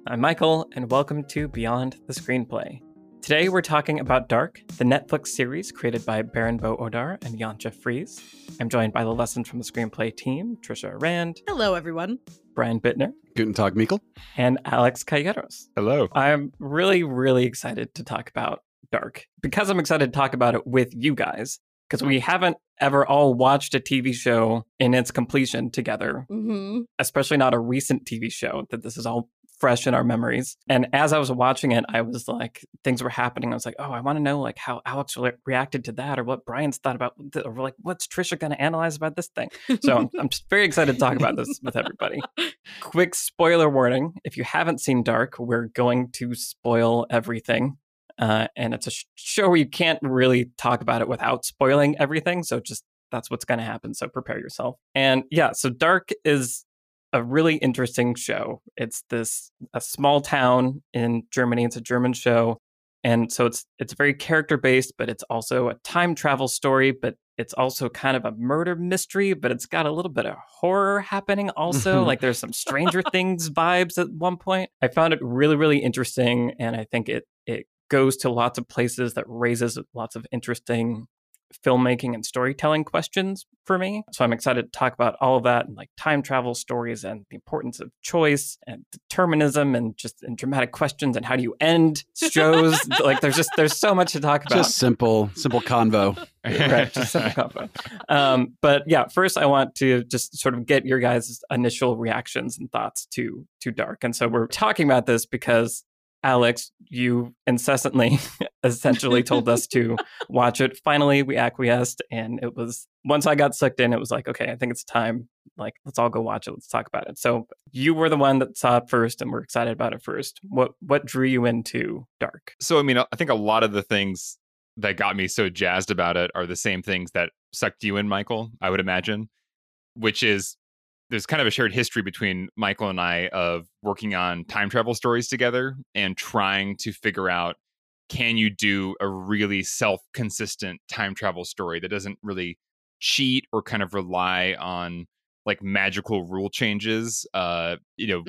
I'm Michael, and welcome to Beyond the Screenplay. Today we're talking about Dark, the Netflix series created by Baranbo Odar and Jantje Fries. I'm joined by the Lessons from the Screenplay team, Trisha Rand. Hello, everyone. Brian Bittner. Guten Tag, Mikkel. And Alex Calleros. Hello. I'm really excited to talk about Dark. Because I'm excited to talk about it with you guys, because we haven't ever all watched a TV show in its completion together, especially not a recent TV show, that this is all fresh in our memories. And as I was watching it, I was like, things were happening. I was like, oh, I want to know like how Alex reacted to that, or what Brian's thought about, or like, what's Trisha going to analyze about this thing? So I'm just very excited to talk about this with everybody. Quick spoiler warning. If you haven't seen Dark, we're going to spoil everything. And it's a show where you can't really talk about it without spoiling everything. So just that's what's going to happen. So prepare yourself. And yeah, so Dark is a really interesting show. It's a small town in Germany. It's a German show. And so it's very character based, but it's also a time travel story, but it's also kind of a murder mystery, but it's got a little bit of horror happening also. Like there's some Stranger Things vibes at one point. I found it really interesting. And I think it goes to lots of places that raises lots of interesting filmmaking and storytelling questions for me. So I'm excited to talk about all of that, and like time travel stories and the importance of choice and determinism and dramatic questions and how do you end shows. Like there's so much to talk about. Just simple convo. Right, just simple convo. But yeah, first I want to just sort of get your guys' initial reactions and thoughts to Dark. And so we're talking about this because Alex, you incessantly essentially told us to watch it. Finally, we acquiesced, and it was, once I got sucked in, it was like, okay, I think it's time. Like, let's all go watch it. Let's talk about it. So you were the one that saw it first and were excited about it first. What drew you into Dark? So, I mean, I think a lot of the things that got me so jazzed about it are the same things that sucked you in, Michael, I would imagine, which is there's kind of a shared history between Michael and I of working on time travel stories together and trying to figure out, can you do a really self-consistent time travel story that doesn't really cheat or kind of rely on like magical rule changes, or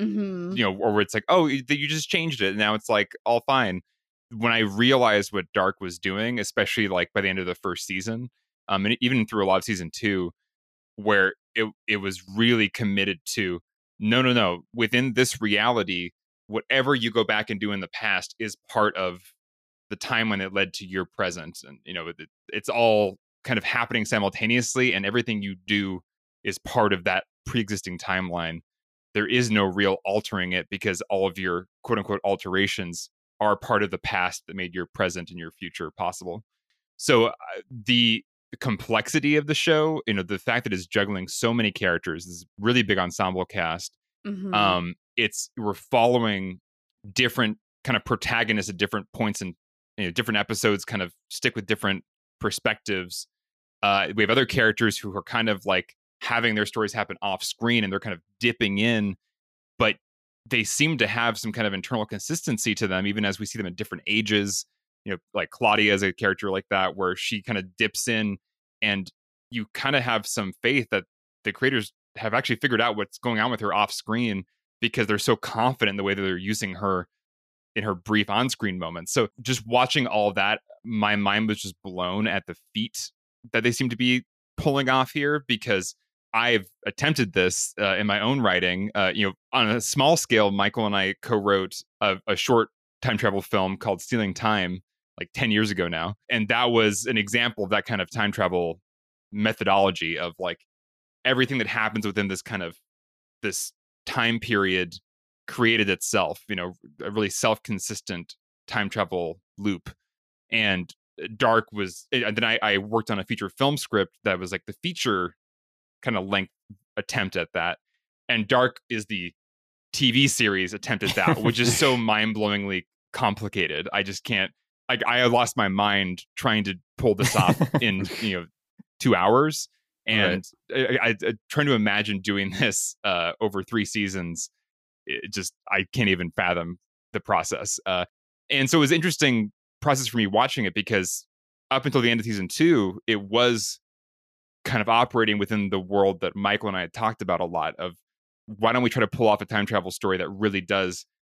where it's like, oh, you just changed it and now it's like all fine. When I realized what Dark was doing, especially like by the end of the first season, and even through a lot of season 2, where it was really committed to no. Within this reality, whatever you go back and do in the past is part of the time when it led to your present. And, it's all kind of happening simultaneously, and everything you do is part of that pre-existing timeline. There is no real altering it because all of your quote unquote alterations are part of the past that made your present and your future possible. So the complexity of the show, the fact that it's juggling so many characters, is really big ensemble cast. We're following different kind of protagonists at different points in different episodes, kind of stick with different perspectives. We have other characters who are kind of like having their stories happen off screen and they're kind of dipping in, but they seem to have some kind of internal consistency to them, even as we see them at different ages. Like Claudia is a character like that, where she kind of dips in and you kind of have some faith that the creators have actually figured out what's going on with her off screen because they're so confident in the way that they're using her in her brief on-screen moments. So just watching all that, my mind was just blown at the feat that they seem to be pulling off here, because I've attempted this in my own writing. On a small scale, Michael and I co-wrote a short time travel film called Stealing Time, like 10 years ago now. And that was an example of that kind of time travel methodology of like everything that happens within this kind of this time period created itself, a really self-consistent time travel loop. And Dark was, and then I worked on a feature film script that was like the feature kind of length attempt at that. And Dark is the TV series attempt at that, which is so mind-blowingly complicated. I just can't, I lost my mind trying to pull this off in 2 hours, and right. I trying to imagine doing this over 3 seasons. I can't even fathom the process. And so it was an interesting process for me watching it, because up until the end of season 2, it was kind of operating within the world that Michael and I had talked about a lot of, why don't we try to pull off a time travel story that really does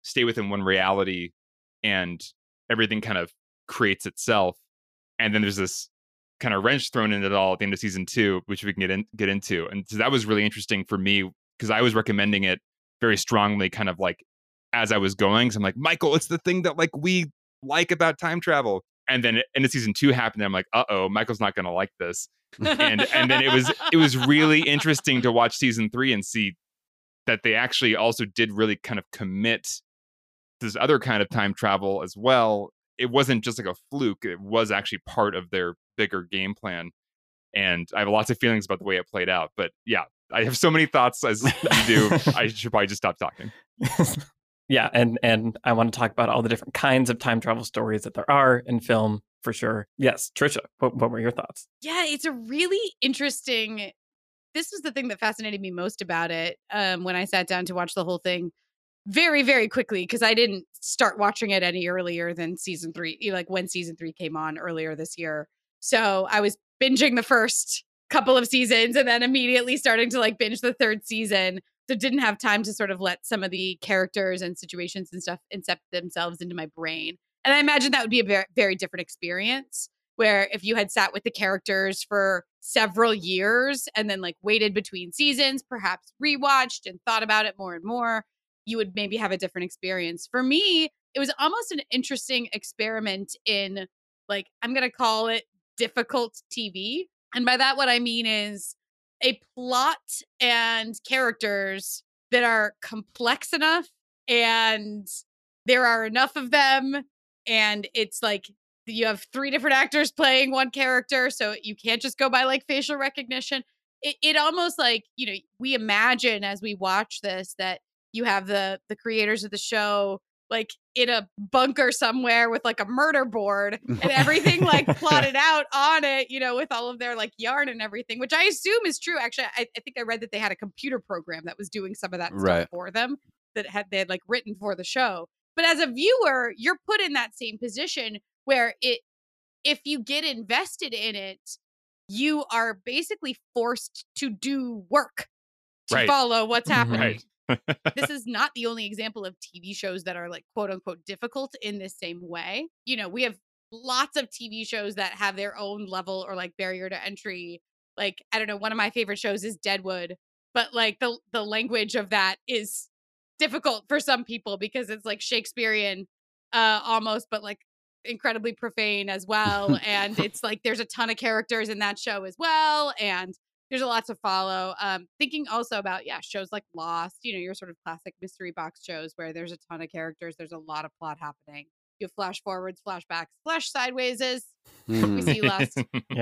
stay within one reality and everything kind of creates itself. And then there's this kind of wrench thrown in it all at the end of season 2, which we can get into. And so that was really interesting for me because I was recommending it very strongly, kind of like as I was going. So I'm like, Michael, it's the thing that like we like about time travel. And then end of season 2 happened. And I'm like, uh-oh, Michael's not going to like this. And then it was really interesting to watch season 3 and see that they actually also did really kind of commit to this other kind of time travel as well. It wasn't just like a fluke. It was actually part of their bigger game plan. And I have lots of feelings about the way it played out. But yeah, I have so many thoughts as you do. I should probably just stop talking. Yeah, and I want to talk about all the different kinds of time travel stories that there are in film, for sure. Yes, Trisha, what were your thoughts? Yeah, it's a really interesting... This was the thing that fascinated me most about it when I sat down to watch the whole thing very, very quickly, because I didn't start watching it any earlier than season 3, like when season 3 came on earlier this year. So I was binging the first couple of seasons and then immediately starting to like binge the third season. So didn't have time to sort of let some of the characters and situations and stuff incept themselves into my brain. And I imagine that would be a very, very different experience, where if you had sat with the characters for several years and then like waited between seasons, perhaps rewatched and thought about it more and more, you would maybe have a different experience. For me, it was almost an interesting experiment in, like, I'm going to call it difficult TV. And by that, what I mean is a plot and characters that are complex enough and there are enough of them. And it's like you have 3 different actors playing one character, so you can't just go by like facial recognition. It almost like, you know, we imagine as we watch this that you have the creators of the show like in a bunker somewhere with like a murder board and everything like plotted out on it, you know, with all of their like yarn and everything, which I assume is true. Actually, I think I read that they had a computer program that was doing some of that stuff for them that they had like written for the show. But as a viewer, you're put in that same position where if you get invested in it, you are basically forced to do work to follow what's happening. Right. This is not the only example of TV shows that are like quote unquote difficult in this same way. You know, we have lots of TV shows that have their own level or like barrier to entry. Like, I don't know, one of my favorite shows is Deadwood, but like the language of that is difficult for some people because it's like Shakespearean almost, but like incredibly profane as well. And it's like there's a ton of characters in that show as well. And there's a lot to follow. Thinking also about, shows like Lost, you know, your sort of classic mystery box shows where there's a ton of characters. There's a lot of plot happening. You have flash forwards, flashbacks, flash sidewayses. We see Lost.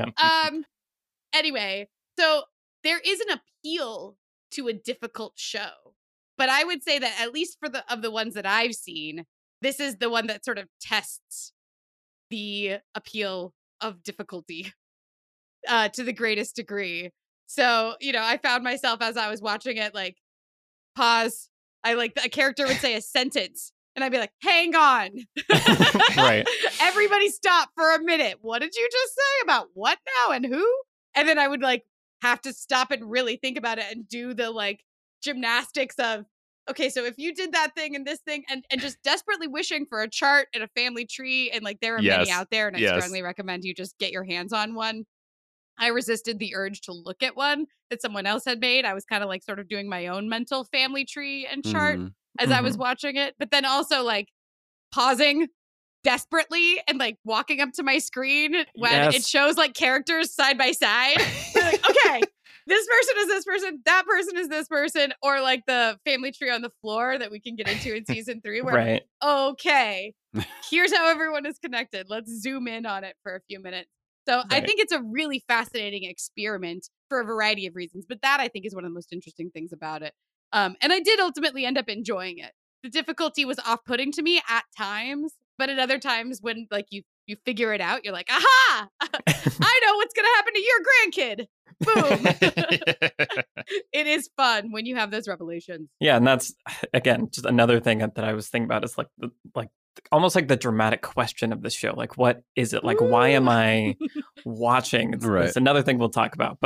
Anyway, so there is an appeal to a difficult show. But I would say that at least for the ones that I've seen, this is the one that sort of tests the appeal of difficulty to the greatest degree. So, you know, I found myself as I was watching it, like, pause. I like a character would say a sentence and I'd be like, hang on. Right. Everybody stop for a minute. What did you just say about what now and who? And then I would like have to stop and really think about it and do the like gymnastics of, okay, so if you did that thing and this thing and just desperately wishing for a chart and a family tree, and like there are many out there, and I strongly recommend you just get your hands on one. I resisted the urge to look at one that someone else had made. I was kind of like sort of doing my own mental family tree and chart as I was watching it, but then also like pausing desperately and like walking up to my screen when it shows like characters side by side. Like, okay, this person is this person, that person is this person, or like the family tree on the floor that we can get into in season 3 where like, okay, here's how everyone is connected. Let's zoom in on it for a few minutes. So I think it's a really fascinating experiment for a variety of reasons, but that I think is one of the most interesting things about it. And I did ultimately end up enjoying it. The difficulty was off-putting to me at times, but at other times when like you figure it out, you're like, aha, I know what's going to happen to your grandkid. Boom. It is fun when you have those revelations. Yeah. And that's, again, just another thing that I was thinking about is like almost like the dramatic question of the show. Like, what is it? Like, why am I watching? It's another thing we'll talk about. But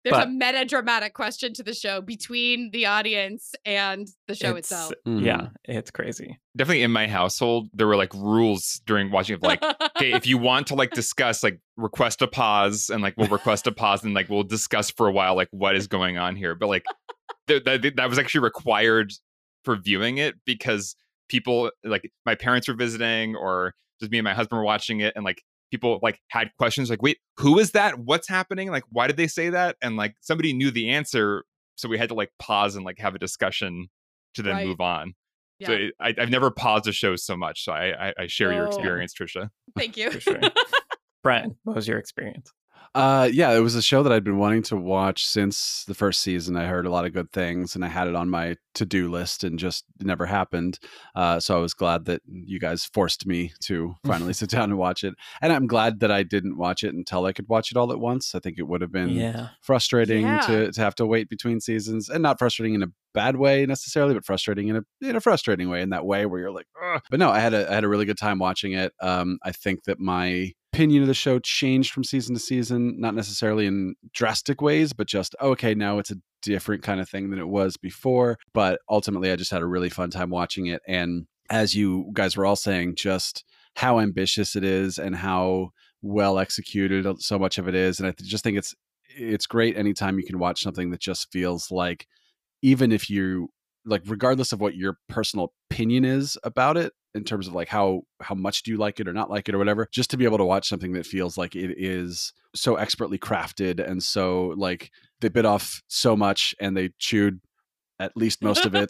There's a meta-dramatic question to the show between the audience and the show itself. Yeah, it's crazy. Definitely in my household, there were like rules during watching of like, okay, if you want to like discuss, like request a pause, and like we'll request a pause and like we'll discuss for a while like what is going on here. But like that was actually required for viewing it because people, like my parents were visiting or just me and my husband were watching it, and like people like had questions like, wait, who is that? What's happening? Like, why did they say that? And like somebody knew the answer, so we had to like pause and like have a discussion to then move on. Yeah. So I've never paused a show so much. So I share your experience, Trisha. Thank you. For sure. Brian, what was your experience? Yeah, it was a show that I'd been wanting to watch since the first season. I heard a lot of good things and I had it on my to-do list and just never happened. So I was glad that you guys forced me to finally sit down and watch it. And I'm glad that I didn't watch it until I could watch it all at once. I think it would have been frustrating to have to wait between seasons, and not frustrating in a bad way necessarily, but frustrating in a frustrating way, in that way where you're like, ugh. But no, I had a really good time watching it. I think that my opinion of the show changed from season to season, not necessarily in drastic ways, but just, okay, now it's a different kind of thing than it was before. But ultimately, I just had a really fun time watching it. And as you guys were all saying, just how ambitious it is and how well executed so much of it is. And I just think it's great anytime you can watch something that just feels like, even if you like, regardless of what your personal opinion is about it, in terms of like how much do you like it or not like it or whatever, just to be able to watch something that feels like it is so expertly crafted, and so like they bit off so much and they chewed at least most of it.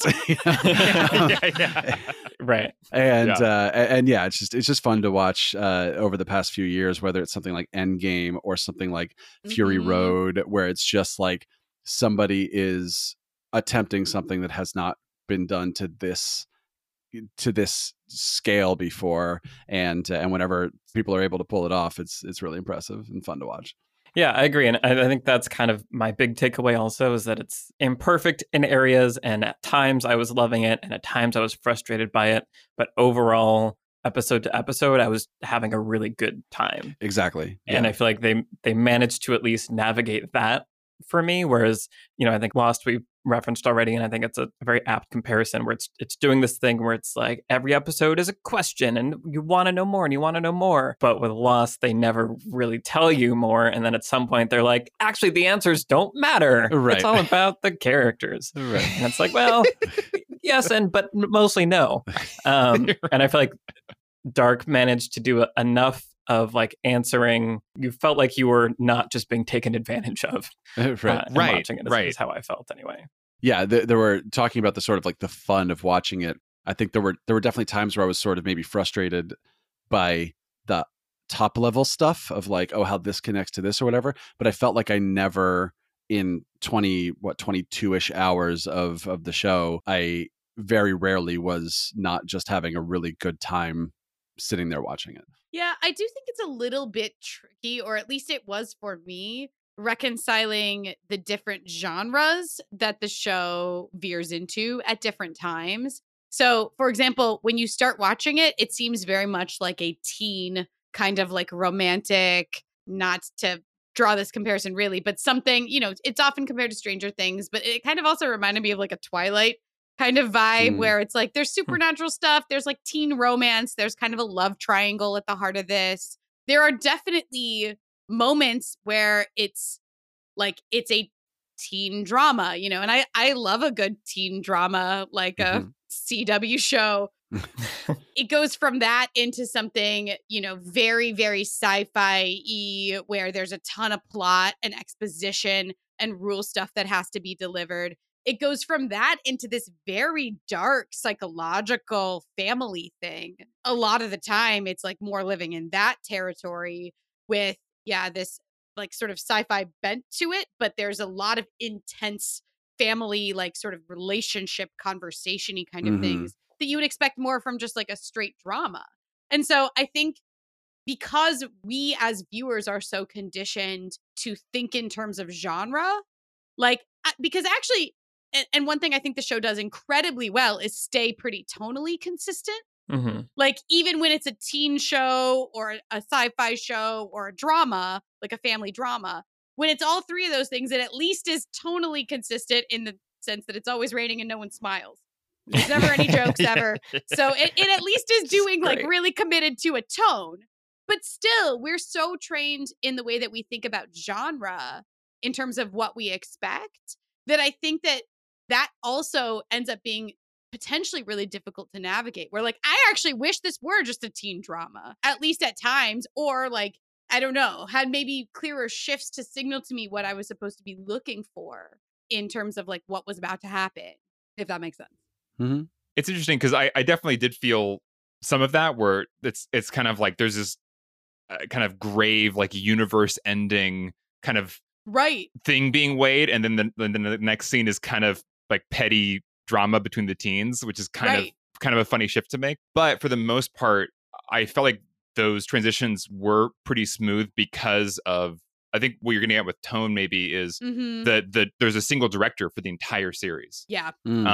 Right. And yeah, it's just fun to watch over the past few years, whether it's something like Endgame or something like Fury Road, where it's just like somebody is attempting something that has not been done to this scale before, and whenever people are able to pull it off, it's really impressive and fun to watch. Yeah, I agree. And I think that's kind of my big takeaway also, is that it's imperfect in areas, and at times I was loving it and at times I was frustrated by it, but overall, episode to episode, I was having a really good time. Exactly. And I feel like they managed to at least navigate that for me, whereas, I think Lost we referenced already, and I think it's a very apt comparison, where it's doing this thing where it's like every episode is a question and you want to know more and you want to know more. But with Lost, they never really tell you more, and then at some point they're like, actually the answers don't matter. Right. It's all about the characters. Right. And it's like, well, yes, but mostly no. And I feel like Dark managed to do enough of like answering. You felt like you were not just being taken advantage of. Watching it is how I felt anyway. Yeah, there were talking about the sort of like the fun of watching it. I think there were definitely times where I was sort of maybe frustrated by the top level stuff of like, oh, how this connects to this or whatever. But I felt like I never, in 22-ish hours of the show, I very rarely was not just having a really good time sitting there watching it. Yeah, I do think it's a little bit tricky, or at least it was for me, reconciling the different genres that the show veers into at different times. So, for example, when you start watching it, it seems very much like a teen kind of like romantic, not to draw this comparison really, but something, it's often compared to Stranger Things, but it kind of also reminded me of like a Twilight kind of vibe where it's like there's supernatural stuff, there's like teen romance, there's kind of a love triangle at the heart of this. There are definitely moments where it's like it's a teen drama, and I love a good teen drama, like a CW show. It goes from that into something, very, very sci-fi-y, where there's a ton of plot and exposition and rule stuff that has to be delivered. It goes from that into this very dark psychological family thing. A lot of the time, it's like more living in that territory with, this like sort of sci-fi bent to it. But there's a lot of intense family, like sort of relationship conversation-y kind of things that you would expect more from just like a straight drama. And so I think because we as viewers are so conditioned to think in terms of genre, like, because actually, and one thing I think the show does incredibly well is stay pretty tonally consistent. Like, even when it's a teen show or a sci-fi show or a drama, like a family drama, when it's all three of those things, it at least is tonally consistent in the sense that it's always raining and no one smiles. There's never any jokes ever. So it at least is doing like really committed to a tone. But still, we're so trained in the way that we think about genre in terms of what we expect that I think that also ends up being potentially really difficult to navigate. Where like, I actually wish this were just a teen drama, at least at times, or like, I don't know, had maybe clearer shifts to signal to me what I was supposed to be looking for in terms of like what was about to happen, if that makes sense. Mm-hmm. It's interesting because I definitely did feel some of that where it's kind of like there's this kind of grave, like universe ending kind of thing being weighed. And then the next scene is kind of like petty drama between the teens, which is kind of a funny shift to make. But for the most part, I felt like those transitions were pretty smooth because of, I think what you're getting at with tone maybe is that there's a single director for the entire series. Yeah.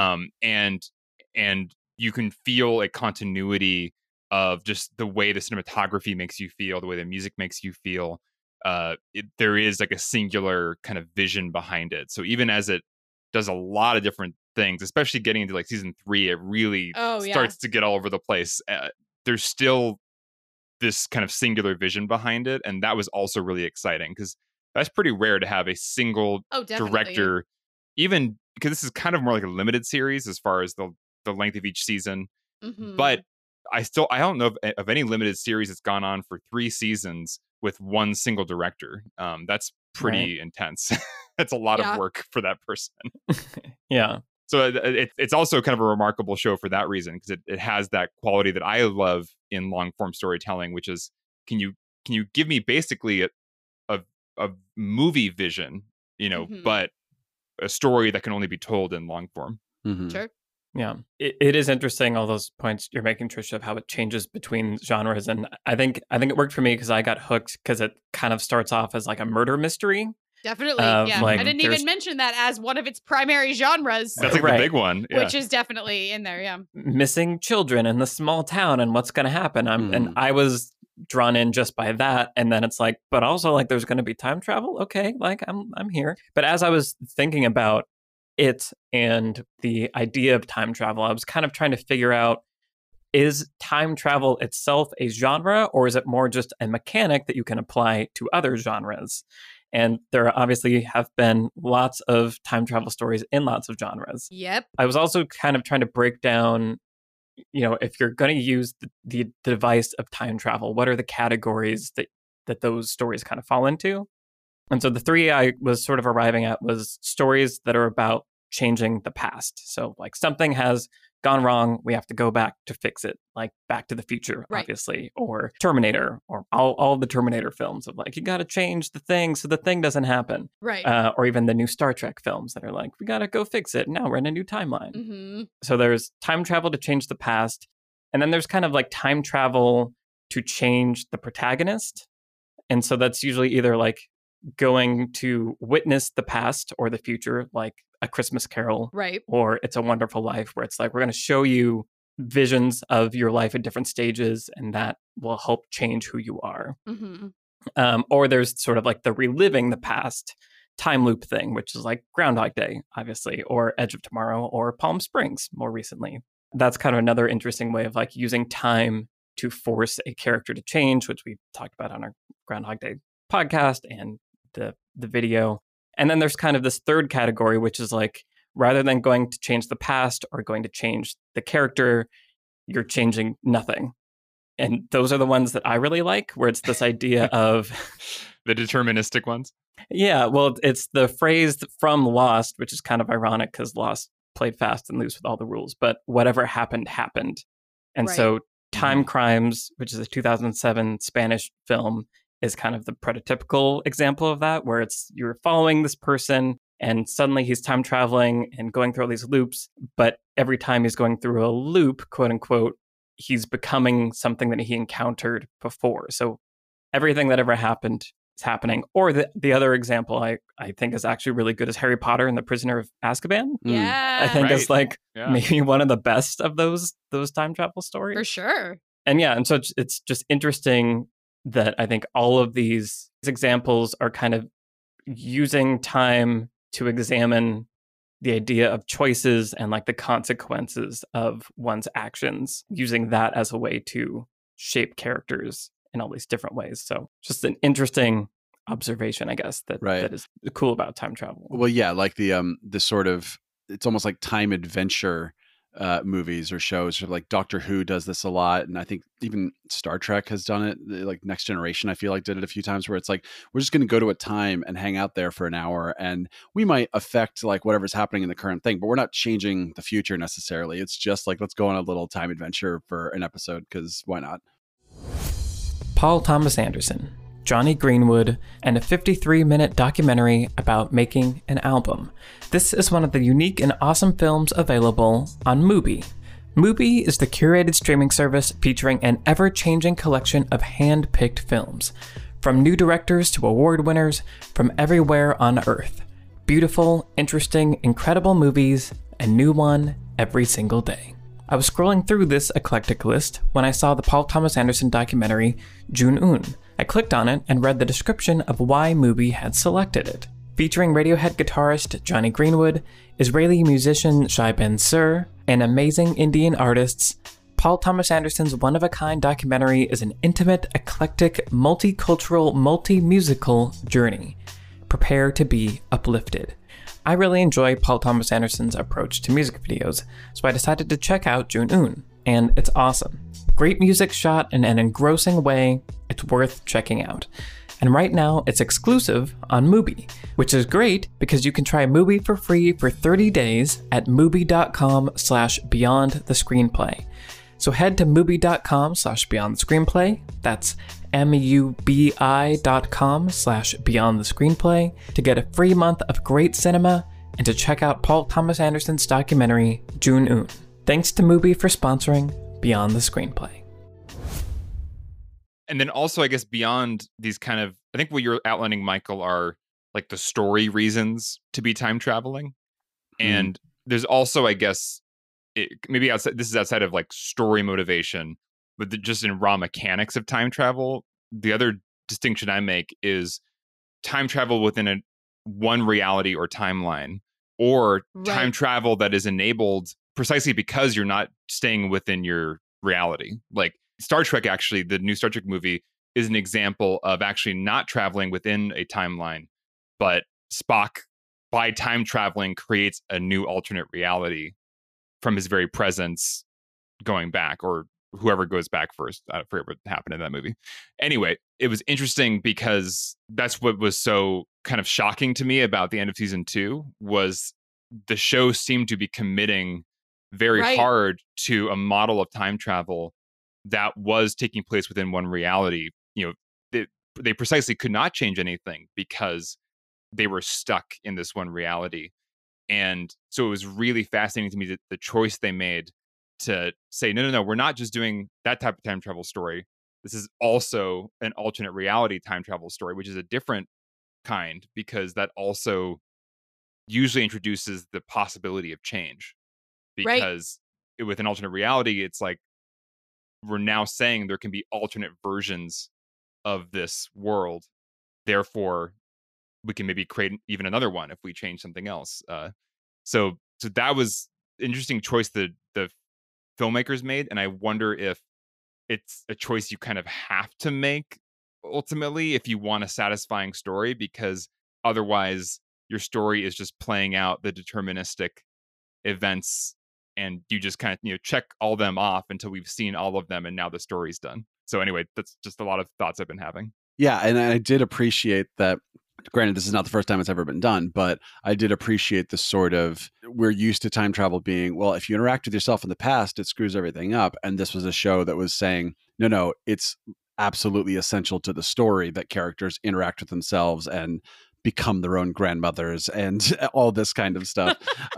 And you can feel a continuity of just the way the cinematography makes you feel, the way the music makes you feel. There is like a singular kind of vision behind it. So even as it does a lot of different things, especially getting into like season 3, it really starts to get all over the place. There's still this kind of singular vision behind it, and that was also really exciting because that's pretty rare to have a single director, even because this is kind of more like a limited series as far as the length of each season. But I don't know of any limited series that's gone on for 3 seasons with one single director. That's pretty intense. That's a lot of work for that person. Yeah. So it's also kind of a remarkable show for that reason, because it has that quality that I love in long form storytelling, which is can you give me basically a movie vision, but a story that can only be told in long form. Sure. Yeah, it is interesting, all those points you're making, Trisha, of how it changes between genres. And I think it worked for me because I got hooked because it kind of starts off as like a murder mystery. Definitely, yeah. Like, I didn't even mention that as one of its primary genres. That's like the big one. Yeah. Which is definitely in there, yeah. Missing children in the small town and what's going to happen. And I was drawn in just by that. And then it's like, but also like there's going to be time travel. Okay, like I'm here. But as I was thinking about it and the idea of time travel, I was kind of trying to figure out, is time travel itself a genre, or is it more just a mechanic that you can apply to other genres? And there obviously have been lots of time travel stories in lots of genres. Yep. I was also kind of trying to break down, if you're going to use the device of time travel, what are the categories that those stories kind of fall into? And so the 3 I was sort of arriving at was stories that are about changing the past. So like something has gone wrong, we have to go back to fix it, like Back to the Future, obviously, or Terminator, or all the Terminator films of like, you got to change the thing so the thing doesn't happen. Right. Or even the new Star Trek films that are like, we got to go fix it. Now we're in a new timeline. So there's time travel to change the past. And then there's kind of like time travel to change the protagonist. And so that's usually either like going to witness the past or the future, like A Christmas Carol, right? Or It's a Wonderful Life, where it's like, we're going to show you visions of your life at different stages, and that will help change who you are. Or there's sort of like the reliving the past time loop thing, which is like Groundhog Day, obviously, or Edge of Tomorrow, or Palm Springs more recently. That's kind of another interesting way of like using time to force a character to change, which we talked about on our Groundhog Day podcast and the video. And then there's kind of this third category, which is like, rather than going to change the past or going to change the character, you're changing nothing. And those are the ones that I really like, where it's this idea of the deterministic ones. Yeah, well, it's the phrase from Lost, which is kind of ironic because Lost played fast and loose with all the rules, but whatever happened, happened. And so Time Crimes, which is a 2007 Spanish film, is kind of the prototypical example of that, where it's you're following this person and suddenly he's time traveling and going through all these loops. But every time he's going through a loop, quote unquote, he's becoming something that he encountered before. So everything that ever happened is happening. Or the other example I think is actually really good is Harry Potter and the Prisoner of Azkaban. Yeah. I think is like maybe one of the best of those time travel stories. For sure. And so it's just interesting that I think all of these examples are kind of using time to examine the idea of choices and like the consequences of one's actions, using that as a way to shape characters in all these different ways. So just an interesting observation, I guess, that is cool about time travel. Well, yeah, like the sort of, it's almost like time adventure movies or shows. Like Doctor Who does this a lot, and I think even Star Trek has done it. Like Next Generation, I feel like did it a few times, where it's like we're just going to go to a time and hang out there for an hour, and we might affect like whatever's happening in the current thing, but we're not changing the future necessarily. It's just like, let's go on a little time adventure for an episode, because why not? Paul Thomas Anderson, Jonny Greenwood, and a 53-minute documentary about making an album. This is one of the unique and awesome films available on Mubi. Mubi is the curated streaming service featuring an ever-changing collection of hand-picked films, from new directors to award winners from everywhere on Earth. Beautiful, interesting, incredible movies, a new one every single day. I was scrolling through this eclectic list when I saw the Paul Thomas Anderson documentary, Jun-Un. I clicked on it and read the description of why Mubi had selected it. Featuring Radiohead guitarist Jonny Greenwood, Israeli musician Shai Ben-Sur, and amazing Indian artists, Paul Thomas Anderson's one-of-a-kind documentary is an intimate, eclectic, multicultural, multi-musical journey. Prepare to be uplifted. I really enjoy Paul Thomas Anderson's approach to music videos, so I decided to check out Jun-Un, and it's awesome. Great music shot in an engrossing way, it's worth checking out. And right now, it's exclusive on Mubi, which is great because you can try Mubi for free for 30 days at mubi.com/beyondthescreenplay. So head to mubi.com/beyondthescreenplay, that's mubi.com/beyondthescreenplay, to get a free month of great cinema and to check out Paul Thomas Anderson's documentary, Jun-Un. Thanks to Mubi for sponsoring Beyond the Screenplay. And then also, I guess, beyond these kind of, I think what you're outlining, Michael, are like the story reasons to be time traveling. And there's also, I guess, maybe outside, this is outside of like story motivation, but just in raw mechanics of time travel. The other distinction I make is time travel within one reality or timeline, or time travel that is enabled precisely because you're not staying within your reality. Like Star Trek, actually, the new Star Trek movie is an example of actually not traveling within a timeline, but Spock, by time traveling, creates a new alternate reality from his very presence going back, or whoever goes back first. I forget what happened in that movie. Anyway, it was interesting because that's what was so kind of shocking to me about the end of season 2, was the show seemed to be committing very hard to a model of time travel that was taking place within one reality. You know, they precisely could not change anything because they were stuck in this one reality. And so it was really fascinating to me that the choice they made to say, no, we're not just doing that type of time travel story. This is also an alternate reality time travel story, which is a different kind, because that also usually introduces the possibility of change. Because with an alternate reality, it's like, we're now saying there can be alternate versions of this world. Therefore, we can maybe create even another one if we change something else. So that was an interesting choice that the filmmakers made. And I wonder if it's a choice you kind of have to make ultimately if you want a satisfying story, because otherwise your story is just playing out the deterministic events, and you just kind of, check all them off until we've seen all of them, and now the story's done. So anyway, that's just a lot of thoughts I've been having. Yeah, and I did appreciate that. Granted, this is not the first time it's ever been done, but I did appreciate the sort of, we're used to time travel being, well, if you interact with yourself in the past, it screws everything up. And this was a show that was saying, no, it's absolutely essential to the story that characters interact with themselves and become their own grandmothers and all this kind of stuff.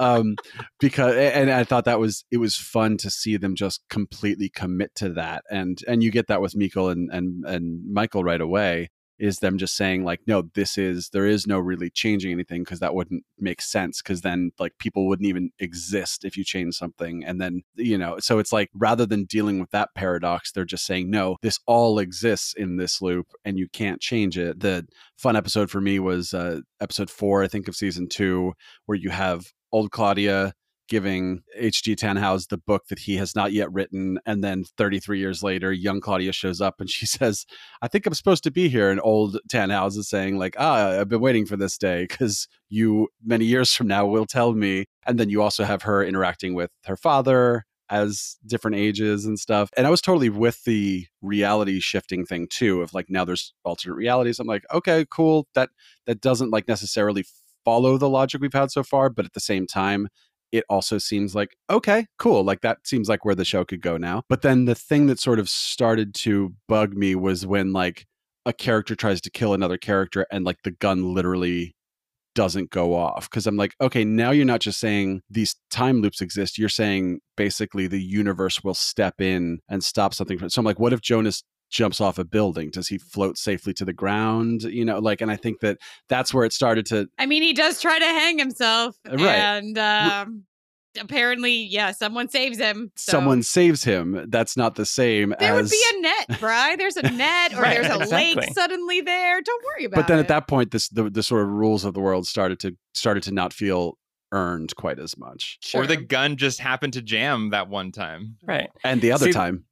Because I thought it was fun to see them just completely commit to that. And you get that with Mikkel and Michael right away. is them just saying like, no, there is no really changing anything, because that wouldn't make sense, because then like people wouldn't even exist if you change something. And then, so it's like, rather than dealing with that paradox, they're just saying, no, this all exists in this loop and you can't change it. The fun episode for me was episode 4, I think, of season 2, where you have old Claudia giving H.G. Tannhaus the book that he has not yet written. And then 33 years later, young Claudia shows up and she says, I think I'm supposed to be here. And old Tannhaus is saying like, I've been waiting for this day because you many years from now will tell me. And then you also have her interacting with her father as different ages and stuff. And I was totally with the reality shifting thing too, of like, now there's alternate realities. I'm like, okay, cool. That doesn't like necessarily follow the logic we've had so far. But at the same time, it also seems like, okay, cool. Like that seems like where the show could go now. But then the thing that sort of started to bug me was when like a character tries to kill another character and like the gun literally doesn't go off. Because I'm like, okay, now you're not just saying these time loops exist. You're saying basically the universe will step in and stop something. So I'm like, what if Jonas jumps off a building? Does he float safely to the ground? And I think that's where it started to. I mean, he does try to hang himself, right? And apparently, someone saves him. So. Someone saves him. That's not the same there as. Would be a net, Bri. There's a net, or right, there's a exactly. lake suddenly there. Don't worry about it. But then at that point, the sort of rules of the world started to not feel earned quite as much. Sure. Or the gun just happened to jam that one time. Right. And the other time.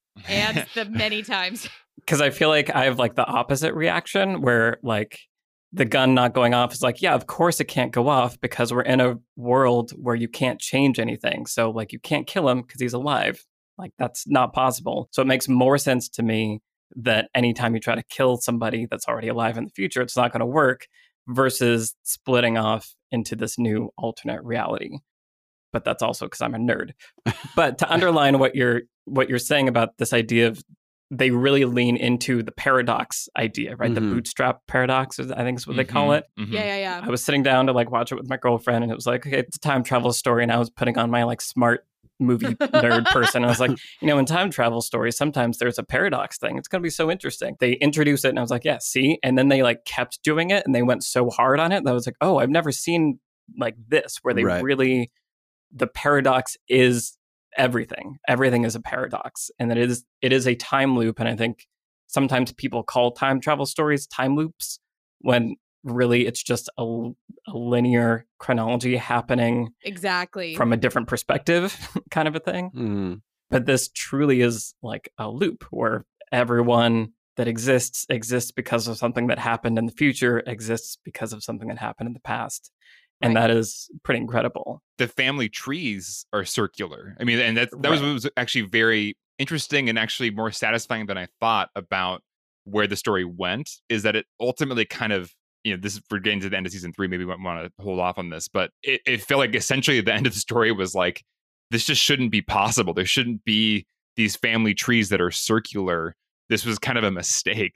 And the many times. Because I feel like I have like the opposite reaction where like the gun not going off is like, yeah, of course it can't go off because we're in a world where you can't change anything. So like you can't kill him because he's alive. Like that's not possible. So it makes more sense to me that anytime you try to kill somebody that's already alive in the future, it's not going to work versus splitting off into this new alternate reality. But that's also because I'm a nerd. But to underline what you're saying about this idea of they really lean into the paradox idea, right? Mm-hmm. The bootstrap paradox, I think is what they call it. Mm-hmm. Yeah. I was sitting down to like watch it with my girlfriend, and it was like, okay, it's a time travel story, and I was putting on my like smart movie nerd person. I was like, in time travel stories, sometimes there's a paradox thing. It's going to be so interesting. They introduced it, and I was like, yeah, see? And then they like kept doing it, and they went so hard on it that I was like, oh, I've never seen like this, where they really, the paradox is everything. Everything is a paradox, and that it is a time loop. And I think sometimes people call time travel stories time loops when really it's just a linear chronology happening exactly from a different perspective kind of a thing. Mm-hmm. But this truly is like a loop where everyone that exists because of something that happened in the future, exists because of something that happened in the past. And that is pretty incredible. The family trees are circular. I mean, and that was actually very interesting and actually more satisfying than I thought about where the story went, is that it ultimately kind of, this, we're getting to the end of season 3, maybe we want to hold off on this, but it felt like essentially the end of the story was like, this just shouldn't be possible. There shouldn't be these family trees that are circular. This was kind of a mistake.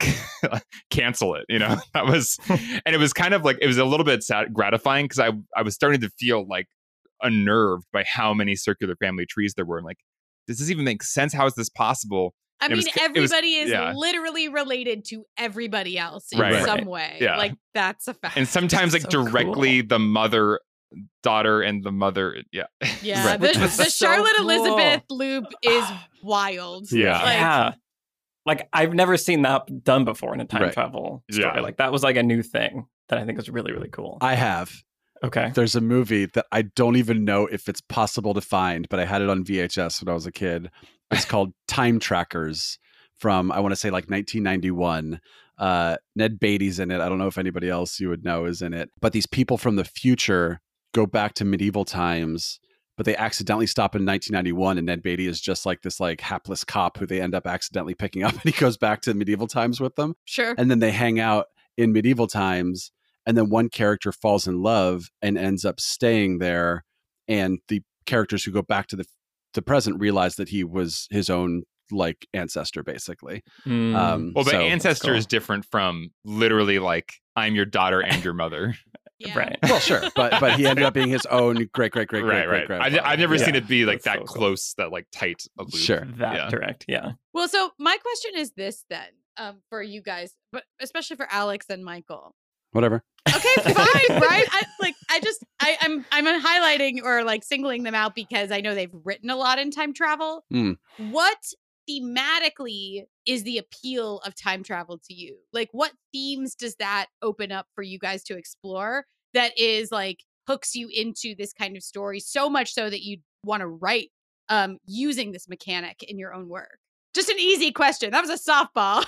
Cancel it, that was, and it was kind of like, it was a little bit gratifying because I was starting to feel like unnerved by how many circular family trees there were. I'm like, does this even make sense? How is this possible? I mean, everybody is literally related to everybody else in some way. Yeah. Like that's a fact. And sometimes like so directly the mother, daughter, and the mother. Yeah. The Charlotte Elizabeth loop is wild. Yeah. Like, I've never seen that done before in a time travel story. Yeah. Like, that was like a new thing that I think is really, really cool. I have. Okay. There's a movie that I don't even know if it's possible to find, but I had it on VHS when I was a kid. It's called Time Trackers from, I want to say, like 1991. Ned Beatty's in it. I don't know if anybody else you would know is in it. But these people from the future go back to medieval times, but they accidentally stop in 1991, and Ned Beatty is just like this like hapless cop who they end up accidentally picking up, and he goes back to medieval times with them. Sure. And then they hang out in medieval times, and then one character falls in love and ends up staying there, and the characters who go back to the present realize that he was his own like ancestor, basically. But ancestor is different from literally like, I'm your daughter and your mother. Yeah. Right. Well, sure, but he ended up being his own great grandfather. I've never seen it be like that close, that like tight a loop. Sure, that direct. Yeah. Well, so my question is this then: for you guys, but especially for Alex and Michael. Whatever. Okay, fine, right? I'm highlighting or like singling them out because I know they've written a lot in time travel. What thematically is the appeal of time travel to you? Like, what themes does that open up for you guys to explore that is like hooks you into this kind of story so much so that you want to write using this mechanic in your own work? Just an easy question. That was a softball.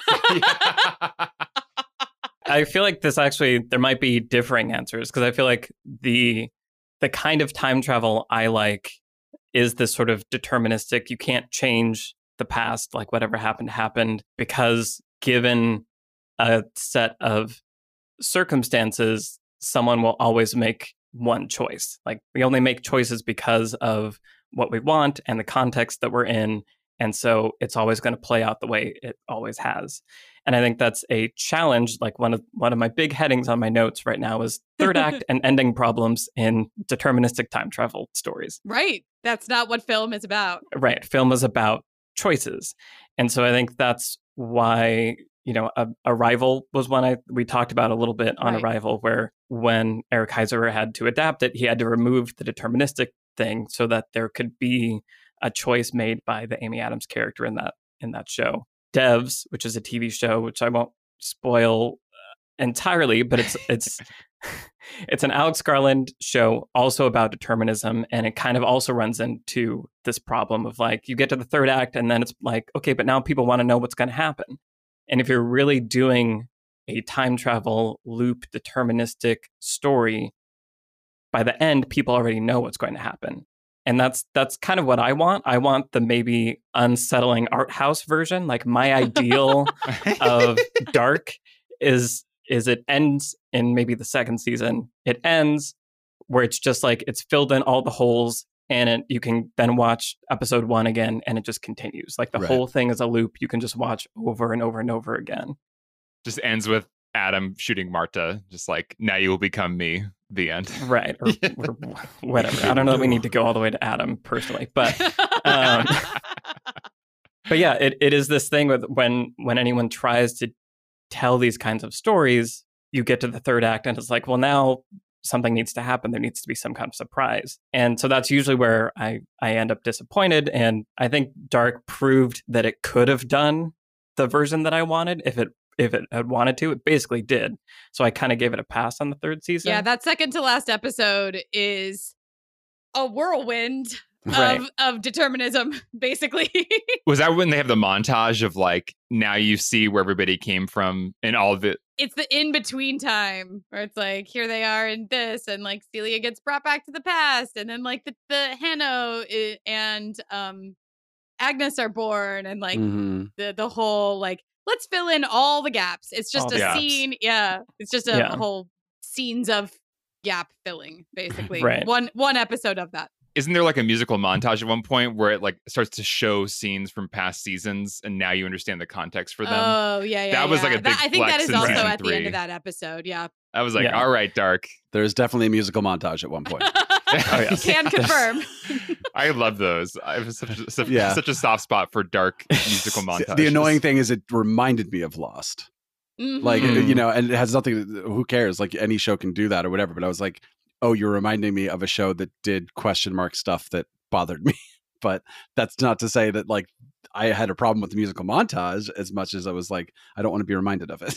I feel like there might be differing answers, because I feel like the kind of time travel I like is this sort of deterministic. You can't change the past, like whatever happened, because given a set of circumstances, someone will always make one choice. Like, we only make choices because of what we want and the context that we're in. And so it's always going to play out the way it always has. And I think that's a challenge. Like, one of my big headings on my notes right now is third act and ending problems in deterministic time travel stories. Right. That's not what film is about. Right. Film is about choices. And so I think that's why, Arrival was one we talked about a little bit on Right. Arrival, where when Eric Heiser had to adapt it, he had to remove the deterministic thing so that there could be a choice made by the Amy Adams character in that show. Devs, which is a TV show, which I won't spoil entirely, but it's an Alex Garland show also about determinism, and it kind of also runs into this problem of like, you get to the third act and then it's like, okay, but now people want to know what's going to happen. And if you're really doing a time travel loop deterministic story, by the end people already know what's going to happen. And that's kind of what I want. I want the maybe unsettling art house version. Like, my ideal of Dark is it ends in maybe the second season. It ends where it's just like, it's filled in all the holes, and you can then watch episode 1 again, and it just continues. Like, the whole thing is a loop you can just watch over and over and over again. Just ends with Adam shooting Marta, just like, now you will become me. The end. Right. Or whatever. I don't know that we need to go all the way to Adam personally, but but yeah, it is this thing with when anyone tries to tell these kinds of stories, you get to the third act and it's like, well, now something needs to happen. There needs to be some kind of surprise. And so that's usually where I end up disappointed. And I think Dark proved that it could have done the version that I wanted if it had wanted to. It basically did. So I kind of gave it a pass on the third season. Yeah, that second to last episode is a whirlwind of determinism, basically. Was that when they have the montage of like, now you see where everybody came from and all of it? It's the in-between time where it's like, here they are in this, and like Celia gets brought back to the past, and then like the Hanno and Agnes are born, and like the whole like, let's fill in all the gaps. It's just a scene. Yeah. It's just a whole scenes of gap filling, basically. Right. One episode of that. Isn't there like a musical montage at one point where it like starts to show scenes from past seasons and now you understand the context for them? Oh, yeah. That was like a big I think that is also season at 3. the end of that episode. Yeah. I was like, all right, Dark. There's definitely a musical montage at one point. Can confirm. I love those. I have such a soft spot for dark musical montages. The annoying thing is it reminded me of Lost. Mm-hmm. Like, and it has nothing, who cares? Like, any show can do that or whatever. But I was like, oh, you're reminding me of a show that did question mark stuff that bothered me. But that's not to say that like I had a problem with the musical montage as much as I was like, I don't want to be reminded of it.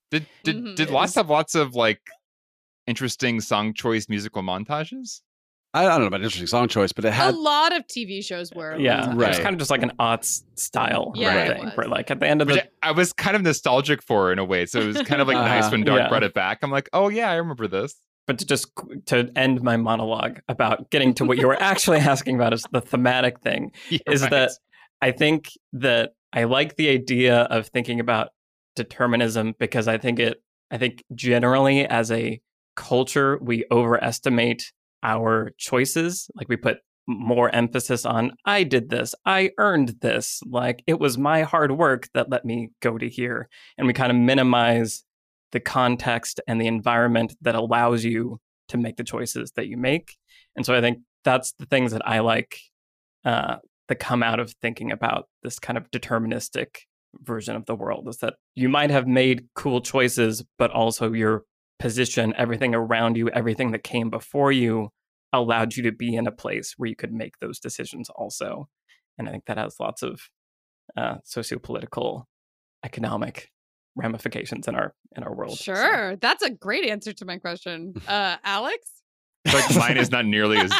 Did Lost have lots of like interesting song choice musical montages? I don't know about interesting song choice, but it had a lot of TV shows were. Yeah, right. It's kind of just like an aughts style thing, where like at the end of I was kind of nostalgic for in a way, so it was kind of like nice when Dark brought it back. I'm like, oh yeah, I remember this. But to end my monologue about getting to what you were actually asking about is the thematic thing, that I think that I like the idea of thinking about determinism because I think generally as a culture we overestimate our choices. Like, we put more emphasis on, I did this, I earned this, like it was my hard work that let me go to here. And we kind of minimize the context and the environment that allows you to make the choices that you make. And so I think that's the things that I like that come out of thinking about this kind of deterministic version of the world, is that you might have made cool choices, but also your position, everything around you, everything that came before you allowed you to be in a place where you could make those decisions also. And I think that has lots of sociopolitical, economic ramifications in our world. Sure. So. That's a great answer to my question. Alex? Like mine is not nearly as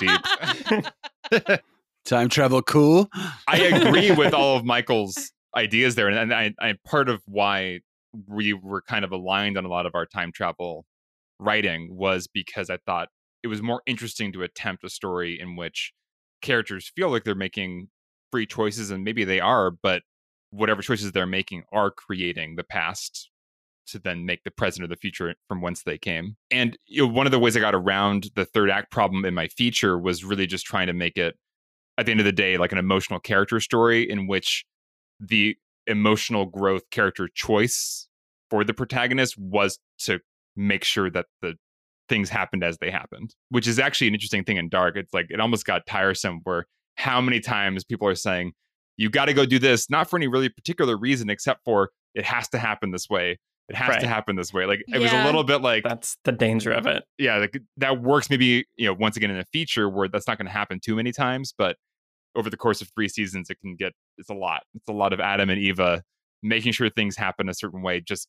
deep. Time travel cool. I agree with all of Michael's ideas there. And I part of why we were kind of aligned on a lot of our time travel writing was because I thought it was more interesting to attempt a story in which characters feel like they're making free choices, and maybe they are, but whatever choices they're making are creating the past to then make the present or the future from whence they came. And one of the ways I got around the third act problem in my feature was really just trying to make it, at the end of the day, like an emotional character story in which the emotional growth character choice for the protagonist was to make sure that the things happened as they happened, which is actually an interesting thing in Dark. It's like, it almost got tiresome where how many times people are saying, you got to go do this, not for any really particular reason, except for it has to happen this way. It has to happen this way. Like, it was a little bit like... That's the danger of it. Yeah, like, that works maybe, once again in a feature where that's not going to happen too many times, but over the course of 3 seasons, it's a lot. It's a lot of Adam and Eva making sure things happen a certain way just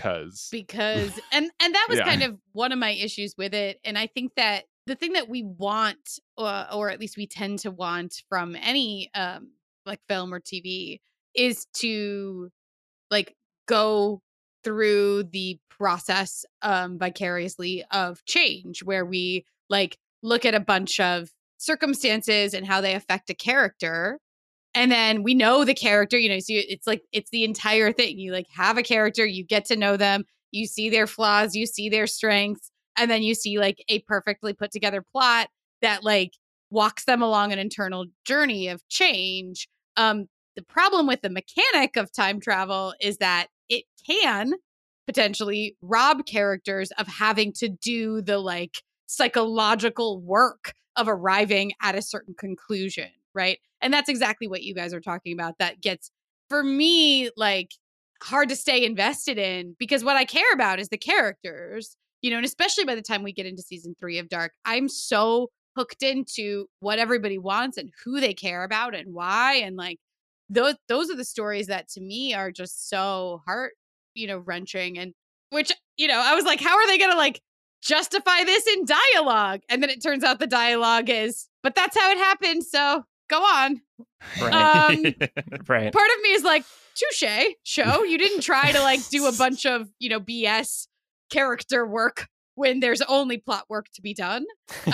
because and that was kind of one of my issues with it. And I think that the thing that we want, or at least we tend to want from any like film or TV, is to like go through the process vicariously of change, where we like look at a bunch of circumstances and how they affect a character. And then we know the character, so it's like, it's the entire thing. You like have a character, you get to know them, you see their flaws, you see their strengths, and then you see like a perfectly put together plot that like walks them along an internal journey of change. The problem with the mechanic of time travel is that it can potentially rob characters of having to do the like psychological work of arriving at a certain conclusion. Right. And that's exactly what you guys are talking about. That gets, for me, like hard to stay invested in, because what I care about is the characters, and especially by the time we get into season 3 of Dark, I'm so hooked into what everybody wants and who they care about and why. And like those are the stories that to me are just so heart, wrenching. And which, I was like, how are they going to like justify this in dialogue? And then it turns out the dialogue is, but that's how it happened. So go on. Right. Right. Part of me is like, touche, show. You didn't try to like do a bunch of, BS character work when there's only plot work to be done.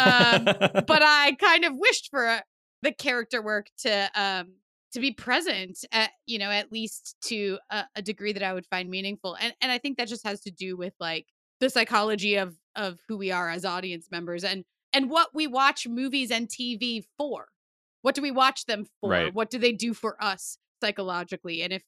But I kind of wished for the character work to be present at, at least to a degree that I would find meaningful. And I think that just has to do with like the psychology of who we are as audience members and what we watch movies and TV for. What do we watch them for? Right. What do they do for us psychologically? And if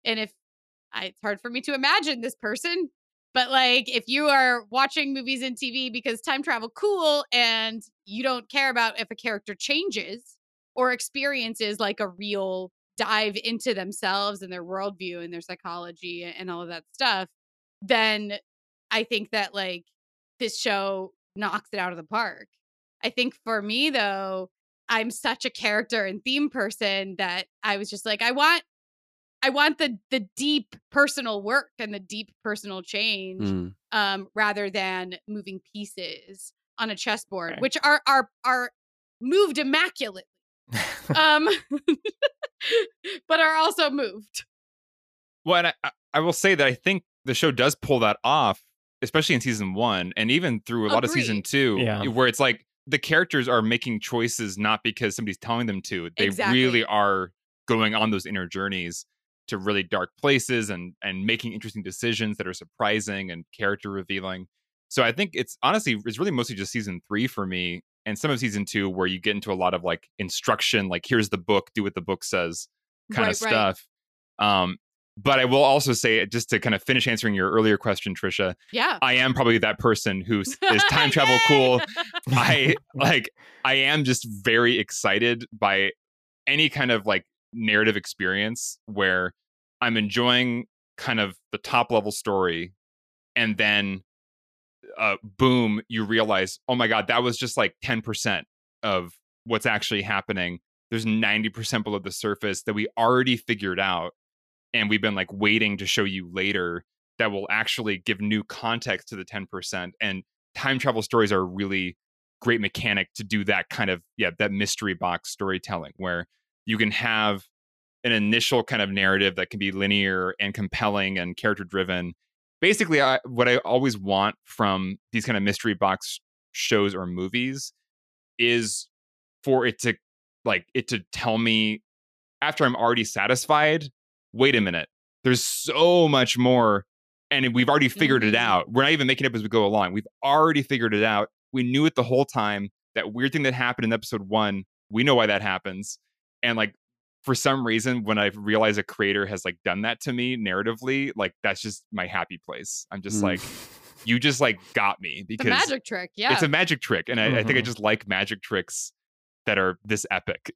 it's hard for me to imagine this person, but like if you are watching movies and TV because time travel cool and you don't care about if a character changes or experiences like a real dive into themselves and their worldview and their psychology and all of that stuff, then I think that like this show knocks it out of the park. I think for me though, I'm such a character and theme person that I was just like, I want the deep personal work and the deep personal change, rather than moving pieces on a chessboard, which are moved immaculately, but are also moved. Well, and I will say that I think the show does pull that off, especially in season 1 and even through a lot of season 2, where it's like, the characters are making choices not because somebody's telling them to. They really are going on those inner journeys to really dark places and making interesting decisions that are surprising and character revealing. So I think it's really mostly just season 3 for me, and some of season 2 where you get into a lot of like instruction, like here's the book, do what the book says kind of stuff. But I will also say, just to kind of finish answering your earlier question, Trisha, I am probably that person who is time travel cool. I am just very excited by any kind of like narrative experience where I'm enjoying kind of the top level story, and then boom, you realize, oh my God, that was just like 10% of what's actually happening. There's 90% below the surface that we already figured out, and we've been like waiting to show you later that will actually give new context to the 10%. And time travel stories are a really great mechanic to do that kind of, that mystery box storytelling where you can have an initial kind of narrative that can be linear and compelling and character driven. Basically, what I always want from these kind of mystery box shows or movies is for it to tell me after I'm already satisfied, wait a minute, there's so much more, and we've already figured it out. We're not even making it up as we go along. We've already figured it out. We knew it the whole time. That weird thing that happened in episode 1, we know why that happens. And like, for some reason, when I realize a creator has like done that to me narratively, like that's just my happy place. I'm just like, you just like got me, because it's a magic trick. Yeah, it's a magic trick, and I think I just like magic tricks that are this epic,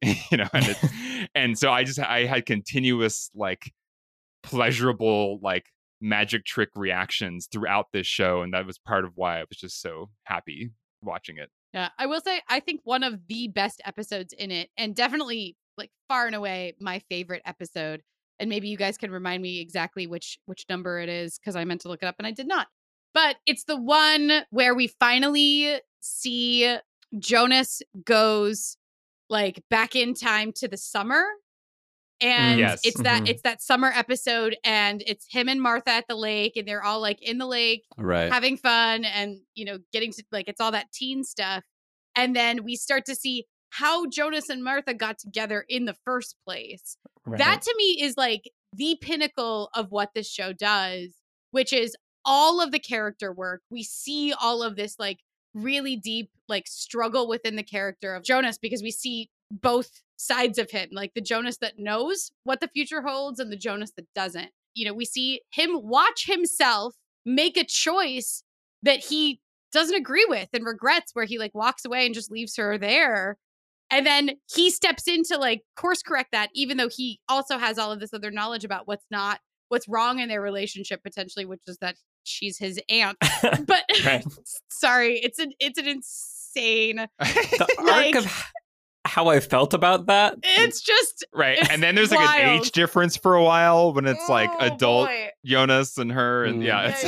and so I had continuous like pleasurable like magic trick reactions throughout this show, and that was part of why I was just so happy watching it. Yeah, I will say I think one of the best episodes in it, and definitely like far and away my favorite episode, and maybe you guys can remind me exactly which number it is, because I meant to look it up and I did not. But it's the one where we finally see Jonas goes like back in time to the summer. And it's that summer episode, and it's him and Martha at the lake, and they're all like in the lake, having fun, and getting to like, it's all that teen stuff. And then we start to see how Jonas and Martha got together in the first place. Right. That to me is like the pinnacle of what this show does, which is all of the character work. We see all of this like really deep like struggle within the character of Jonas, because we see both sides of him, like the Jonas that knows what the future holds and the Jonas that doesn't. We see him watch himself make a choice that he doesn't agree with and regrets, where he like walks away and just leaves her there. And then he steps in to like course correct that, even though he also has all of this other knowledge about what's wrong in their relationship potentially, which is that she's his aunt. But sorry, it's an insane the arc of how I felt about that. It's just right. And then there's like an age difference for a while when it's like adult Jonas and her, and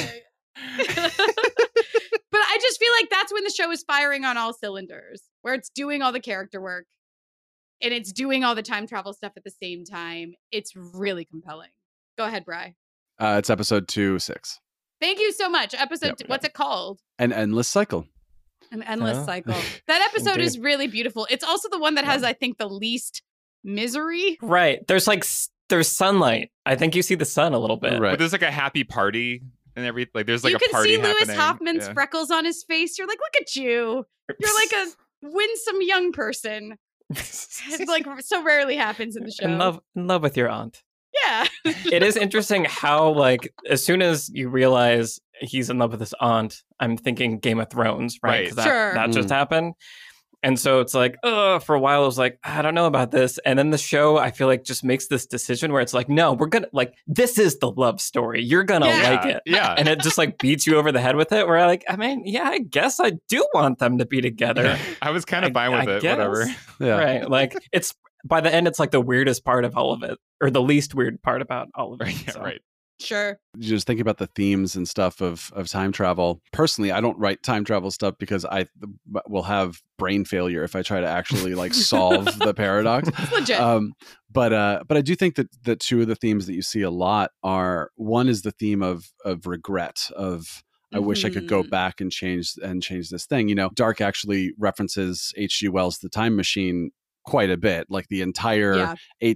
But I just feel like that's when the show is firing on all cylinders, where it's doing all the character work and it's doing all the time travel stuff at the same time. It's really compelling. Go ahead, Bri. It's episode 2/6. Thank you so much. What's it called? An Endless Cycle. An Endless Cycle. That episode is really beautiful. It's also the one that has, I think, the least misery. Right. There's sunlight. I think you see the sun a little bit. Right. But there's like a happy party and everything. Like there's like a party happening. You can see Lewis Hoffman's freckles on his face. You're like, look at you. You're like a winsome young person. It's like so rarely happens in the show. In love with your aunt. Yeah. It is interesting how, like, as soon as you realize he's in love with his aunt, I'm thinking Game of Thrones, right? Sure. That just happened. And so it's like, for a while, I was like, I don't know about this. And then the show, I feel like, just makes this decision where it's like, no, we're going to, like, this is the love story. You're going to like it. Yeah. And it just, like, beats you over the head with it. Where, like, I mean, I guess I do want them to be together. Yeah. I was kind of fine with it. Guess. Whatever. Yeah. Right. Like, it's, by the end, it's like the weirdest part of all of it, or the least weird part about all of it. Right. So. Right. Sure. Just thinking about the themes and stuff of time travel. Personally, I don't write time travel stuff because I will have brain failure if I try to actually like solve the paradox. It's legit. But I do think that the two of the themes that you see a lot are, one is the theme of regret, of I wish I could go back and change this thing. Dark actually references H.G. Wells' The Time Machine quite a bit, like the entire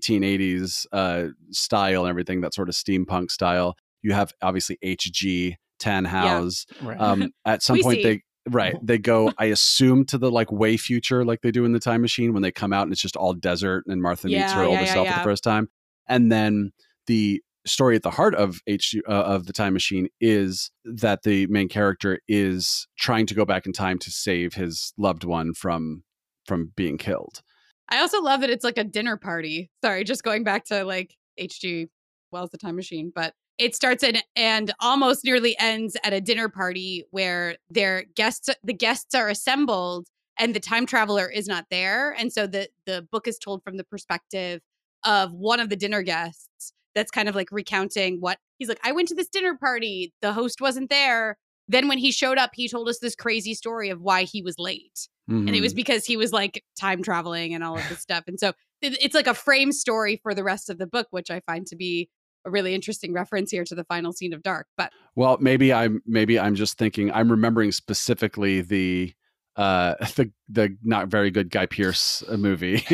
1880s style and everything, that sort of steampunk style. You have obviously H.G. Tannhaus. Right. At some point they go, I assume, to the like way future, like they do in The Time Machine, when they come out and it's just all desert and Martha meets her older self for the first time. And then the story at the heart of of The Time Machine is that the main character is trying to go back in time to save his loved one from being killed. I also love that it's like a dinner party. Sorry, just going back to like H.G. well as the time machine, but it starts and almost nearly ends at a dinner party where the guests are assembled and the time traveler is not there. And so the book is told from the perspective of one of the dinner guests that's kind of like recounting what he's like, I went to this dinner party, the host wasn't there. Then when he showed up, he told us this crazy story of why he was late. Mm-hmm. And it was because he was like time traveling and all of this stuff. And so it's like a frame story for the rest of the book, which I find to be a really interesting reference here to the final scene of Dark. But well, maybe I'm just thinking, I'm remembering specifically the not very good Guy Pearce movie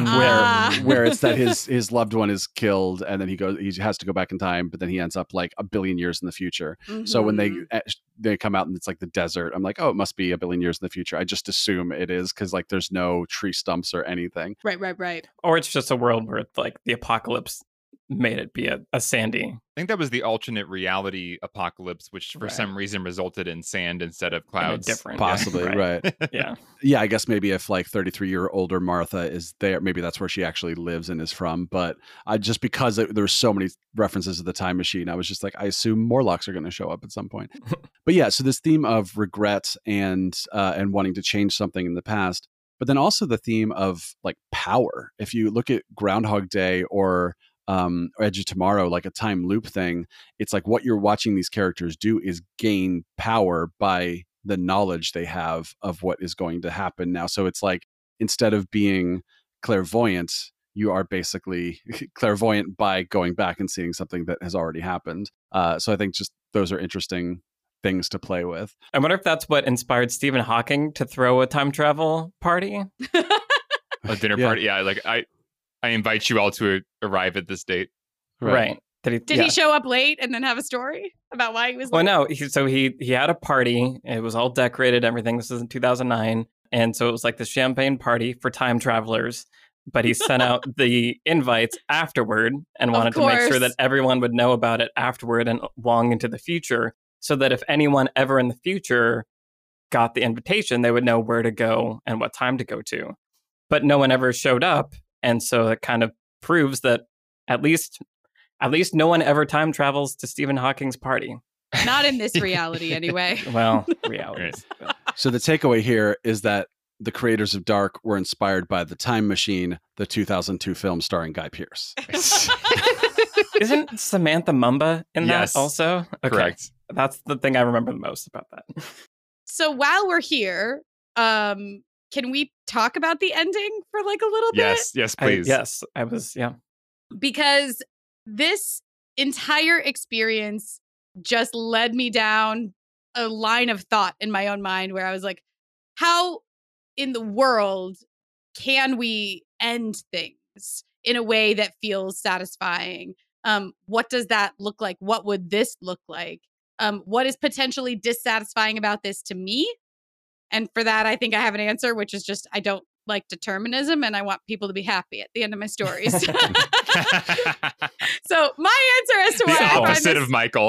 where it's that his loved one is killed and then he has to go back in time, but then he ends up like a billion years in the future. Mm-hmm. So when they come out and it's like the desert, I'm like, oh, it must be a billion years in the future. I just assume it is because like there's no tree stumps or anything. Right. Or it's just a world where it's like the apocalypse made it be a sandy. I think that was the alternate reality apocalypse, which for some reason resulted in sand instead of clouds. Different, possibly, right? Yeah. I guess maybe if like 33-year-older Martha is there, maybe that's where she actually lives and is from. But just because there's so many references to the time machine, I was just like, I assume Morlocks are going to show up at some point. But yeah, so this theme of regret and wanting to change something in the past, but then also the theme of like power. If you look at Groundhog Day or Edge of Tomorrow, like a time loop thing, it's like what you're watching these characters do is gain power by the knowledge they have of what is going to happen now. So it's like instead of being clairvoyant, you are basically clairvoyant by going back and seeing something that has already happened. So I think just those are interesting things to play with. I wonder if that's what inspired Stephen Hawking to throw a time travel party. A dinner party. Yeah, like I invite you all to arrive at this date. Right. Did he show up late and then have a story about why he was late? Well, no. He had a party. It was all decorated, everything. This is in 2009. And so it was like the champagne party for time travelers. But he sent out the invites afterward and wanted to make sure that everyone would know about it afterward and long into the future. So that if anyone ever in the future got the invitation, they would know where to go and what time to go to. But no one ever showed up. And so it kind of proves that at least no one ever time travels to Stephen Hawking's party. Not in this reality, anyway. Well, reality. So the takeaway here is that the creators of Dark were inspired by The Time Machine, the 2002 film starring Guy Pearce. Isn't Samantha Mumba in that also? Okay. Correct. That's the thing I remember the most about that. So while we're here, can we talk about the ending for like a little bit? Yes, please. I was. Because this entire experience just led me down a line of thought in my own mind where I was like, how in the world can we end things in a way that feels satisfying? What does that look like? What would this look like? What is potentially dissatisfying about this to me? And for that, I think I have an answer, which is just I don't like determinism and I want people to be happy at the end of my stories. So my answer as to why the opposite of Michael.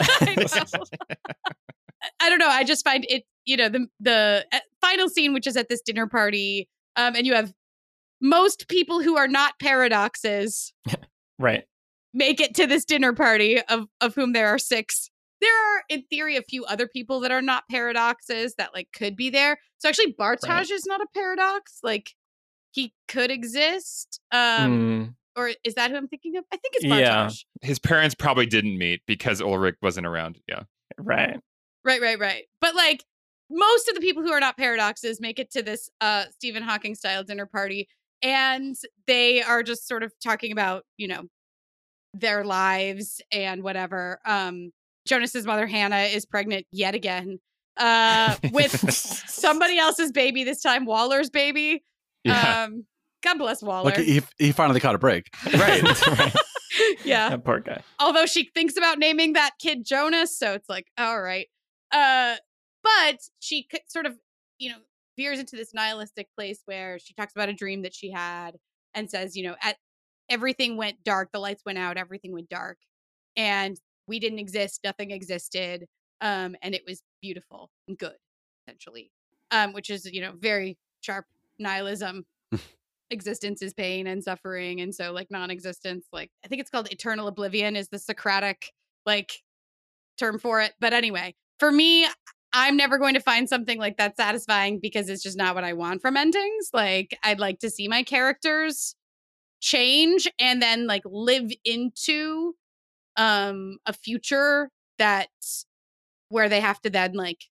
I don't know. I just find it, the final scene, which is at this dinner party, and you have most people who are not paradoxes, right, make it to this dinner party of whom there are 6. There are, in theory, a few other people that are not paradoxes that like could be there. So actually, Bartosz is not a paradox. Like he could exist. Or is that who I'm thinking of? I think it's Bartosz. Yeah. His parents probably didn't meet because Ulrich wasn't around. Yeah. Right. But like most of the people who are not paradoxes make it to this Stephen Hawking style dinner party, and they are just sort of talking about, their lives and whatever. Jonas's mother, Hannah, is pregnant yet again with somebody else's baby, this time Waller's baby. Yeah. God bless Waller. Like he finally caught a break. Right. Yeah. That poor guy. Although she thinks about naming that kid Jonas, so it's like, all right. But she sort of, veers into this nihilistic place where she talks about a dream that she had and says, everything went dark, the lights went out, everything went dark. And we didn't exist. Nothing existed. And it was beautiful and good, essentially. Which is, very sharp nihilism. existence is pain and suffering. And so like non-existence, like I think it's called eternal oblivion is the Socratic like term for it. But anyway, for me, I'm never going to find something like that satisfying because it's just not what I want from endings. Like I'd like to see my characters change and then like live into a future that's where they have to then like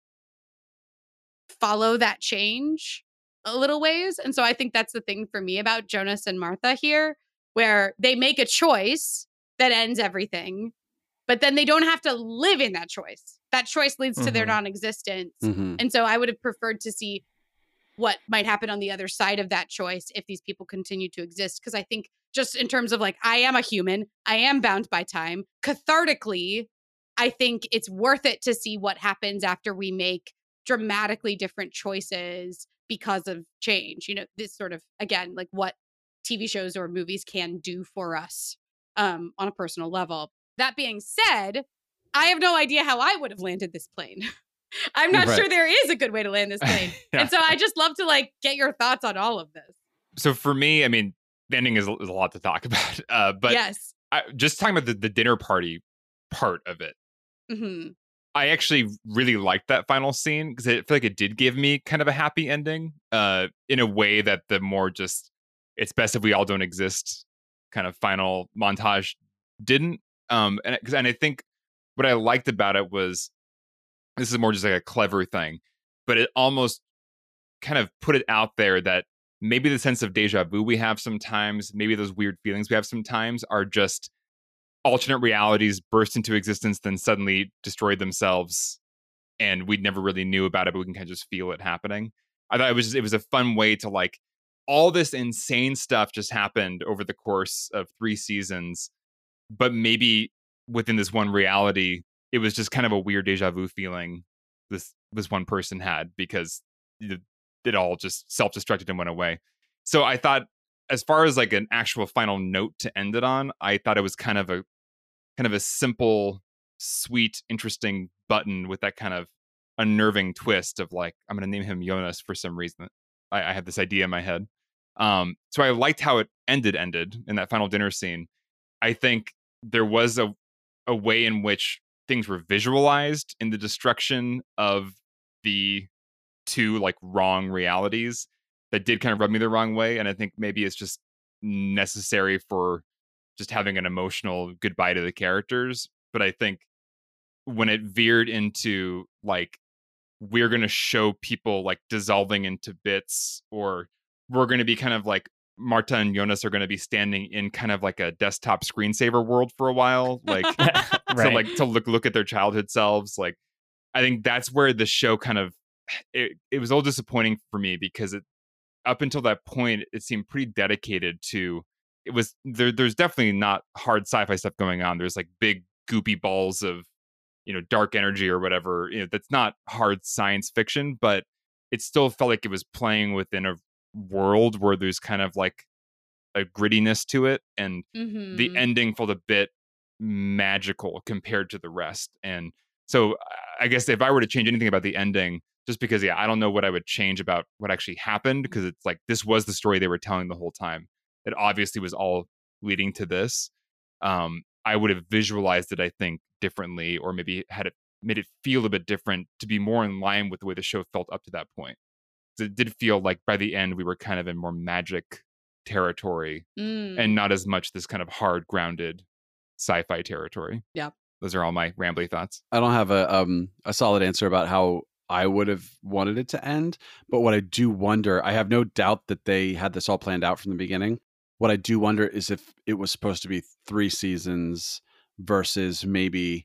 follow that change a little ways. And so I think that's the thing for me about Jonas and Martha here, where they make a choice that ends everything, but then they don't have to live in that choice. That choice leads to their non-existence. And so I would have preferred to see what might happen on the other side of that choice if these people continue to exist. Because I think just in terms of like, I am a human, I am bound by time. Cathartically, I think it's worth it to see what happens after we make dramatically different choices because of change. You know, this sort of, again, like what TV shows or movies can do for us on a personal level. That being said, I have no idea how I would have landed this plane. I'm not sure there is a good way to land this plane. Yeah. And so I just love to like get your thoughts on all of this. So for me, I mean, the ending is a lot to talk about. But yes. Just talking about the dinner party part of it. I actually really liked that final scene because I feel like it did give me kind of a happy ending in a way that the more just it's best if we all don't exist kind of final montage didn't. And I think what I liked about it was this is more just like a clever thing, but it almost kind of put it out there that maybe the sense of deja vu we have sometimes, maybe those weird feelings we have sometimes are just alternate realities burst into existence, then suddenly destroyed themselves. And we never really knew about it, but we can kind of just feel it happening. I thought it was a fun way to like all this insane stuff just happened over the course of 3 seasons, but maybe within this one reality, it was just kind of a weird deja vu feeling this one person had because it all just self-destructed and went away. So I thought, as far as like an actual final note to end it on, I thought it was kind of a simple, sweet, interesting button with that kind of unnerving twist of like, I'm going to name him Jonas for some reason. I had this idea in my head. So I liked how it ended in that final dinner scene. I think there was a way in which things were visualized in the destruction of the 2 like wrong realities that did kind of rub me the wrong way. And I think maybe it's just necessary for just having an emotional goodbye to the characters. But I think when it veered into like, we're going to show people like dissolving into bits, or we're going to be kind of like Marta and Jonas are going to be standing in kind of like a desktop screensaver world for a while, like to look at their childhood selves. Like, I think that's where the show kind of it was a little disappointing for me because up until that point it seemed pretty dedicated to it was there's definitely not hard sci-fi stuff going on. There's like big goopy balls of dark energy or whatever, that's not hard science fiction, but it still felt like it was playing within a world where there's kind of like a grittiness to it, and the ending felt a bit magical compared to the rest. And so I guess if I were to change anything about the ending, just because I don't know what I would change about what actually happened, because it's like this was the story they were telling the whole time. It obviously was all leading to this. I would have visualized it, I think, differently, or maybe made it feel a bit different to be more in line with the way the show felt up to that point. So it did feel like by the end we were kind of in more magic territory and not as much this kind of hard grounded sci-fi territory. Yeah. Those are all my rambly thoughts. I don't have a solid answer about how I would have wanted it to end, but what I do wonder, I have no doubt that they had this all planned out from the beginning. What I do wonder is if it was supposed to be 3 seasons versus maybe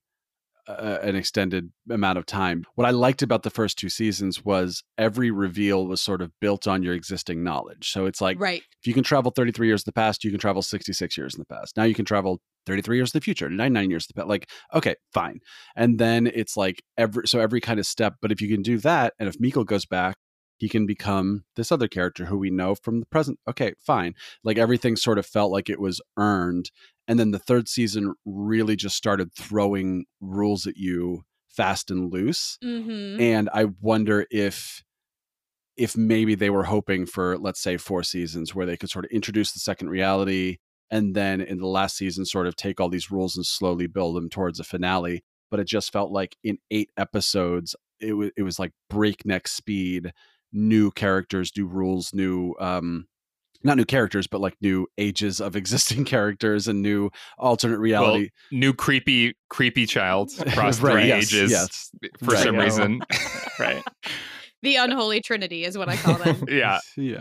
an extended amount of time. What I liked about the first 2 seasons was every reveal was sort of built on your existing knowledge. So it's like, if you can travel 33 years in the past, you can travel 66 years in the past. Now you can travel 33 years in the future, 99 years in the past. Like, okay, fine. And then it's like every kind of step. But if you can do that, and if Mikkel goes back, he can become this other character who we know from the present. Okay, fine. Like everything sort of felt like it was earned. And then the 3rd season really just started throwing rules at you fast and loose. And I wonder if if maybe they were hoping for, let's say, 4 seasons where they could sort of introduce the second reality and then in the last season sort of take all these rules and slowly build them towards a finale. But it just felt like in 8 episodes, it was like breakneck speed, new characters, new rules, new not new characters, but like new ages of existing characters and new alternate reality. Well, new creepy child across Right, 3 yes, ages yes. for some reason. Right. The unholy trinity is what I call them. Yeah.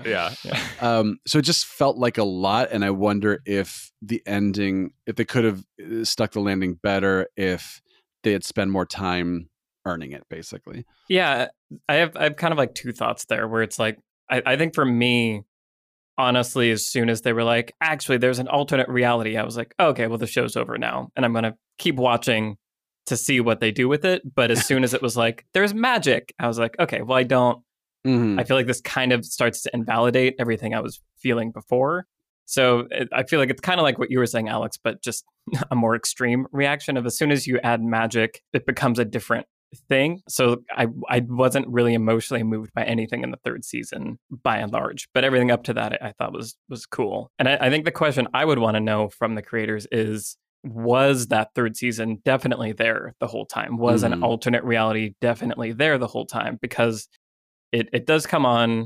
So it just felt like a lot, and I wonder if the ending, if they could have stuck the landing better, if they had spent more time earning it, basically. Yeah, I have kind of like 2 thoughts there, where it's like I think for me, honestly, as soon as they were like, actually, there's an alternate reality, I was like, okay, well, the show's over now, and I'm gonna keep watching to see what they do with it. But as soon as it was like, there's magic, I was like, okay, well, I feel like this kind of starts to invalidate everything I was feeling before. So I feel like it's kind of like what you were saying, Alex, but just a more extreme reaction of as soon as you add magic, it becomes a different thing. So I wasn't really emotionally moved by anything in the 3rd season by and large, but everything up to that I thought was cool. And I think the question I would want to know from the creators is, was that 3rd season definitely there the whole time? Was an alternate reality definitely there the whole time? Because it does come on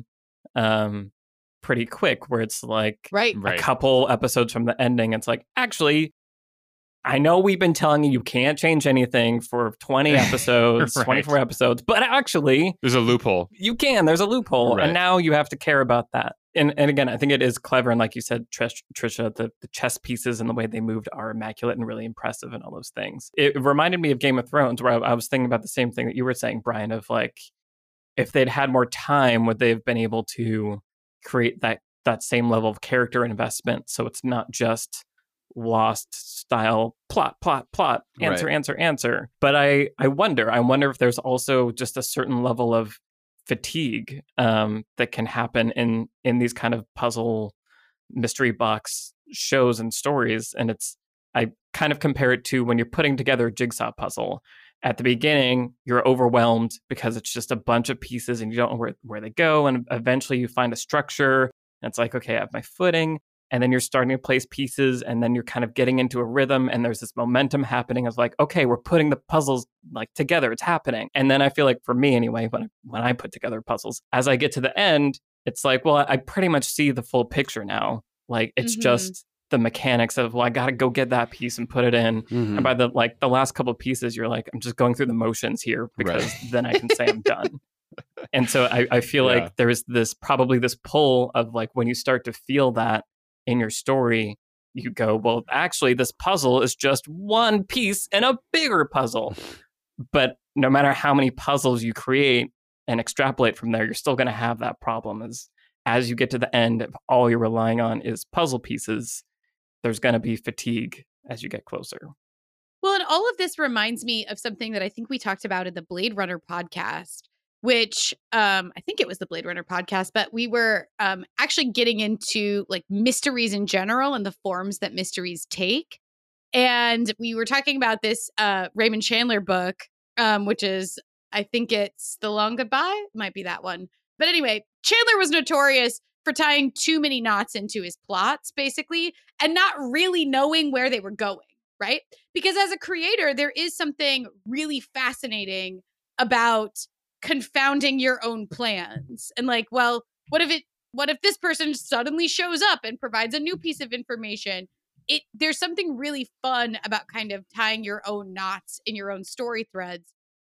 pretty quick, where it's like Right. a couple episodes from the ending, it's like, actually, I know we've been telling you can't change anything for 20 episodes, 24 episodes, but actually, there's a loophole. You can. There's a loophole. Right. And now you have to care about that. And again, I think it is clever. And like you said, Trisha, the chess pieces and the way they moved are immaculate and really impressive and all those things. It reminded me of Game of Thrones, where I was thinking about the same thing that you were saying, Brian, of like, if they'd had more time, would they have been able to create that same level of character investment? So it's not just Lost style plot, answer. But I wonder if there's also just a certain level of fatigue that can happen in these kind of puzzle mystery box shows and stories. And I kind of compare it to when you're putting together a jigsaw puzzle. At the beginning, you're overwhelmed because it's just a bunch of pieces and you don't know where they go. And eventually you find a structure and it's like, okay, I have my footing. And then you're starting to place pieces and then you're kind of getting into a rhythm and there's this momentum happening of like, okay, we're putting the puzzles like together. It's happening. And then I feel like for me anyway, when I put together puzzles, as I get to the end, it's like, well, I pretty much see the full picture now. Like it's just the mechanics of, well, I got to go get that piece and put it in. And by the last couple of pieces, you're like, I'm just going through the motions here because then I can say I'm done. And so I feel like there's probably this pull of like, when you start to feel that in your story, you go, well, actually, this puzzle is just one piece in a bigger puzzle. But no matter how many puzzles you create and extrapolate from there, you're still going to have that problem. As you get to the end, if all you're relying on is puzzle pieces, there's going to be fatigue as you get closer. Well, and all of this reminds me of something that I think we talked about in the Blade Runner podcast, which I think it was the Blade Runner podcast, but we were actually getting into like mysteries in general and the forms that mysteries take. And we were talking about this Raymond Chandler book, which is, I think it's The Long Goodbye, might be that one. But anyway, Chandler was notorious for tying too many knots into his plots, basically, and not really knowing where they were going, right? Because as a creator, there is something really fascinating about confounding your own plans and like, well, what if this person suddenly shows up and provides a new piece of information? There's something really fun about kind of tying your own knots in your own story threads.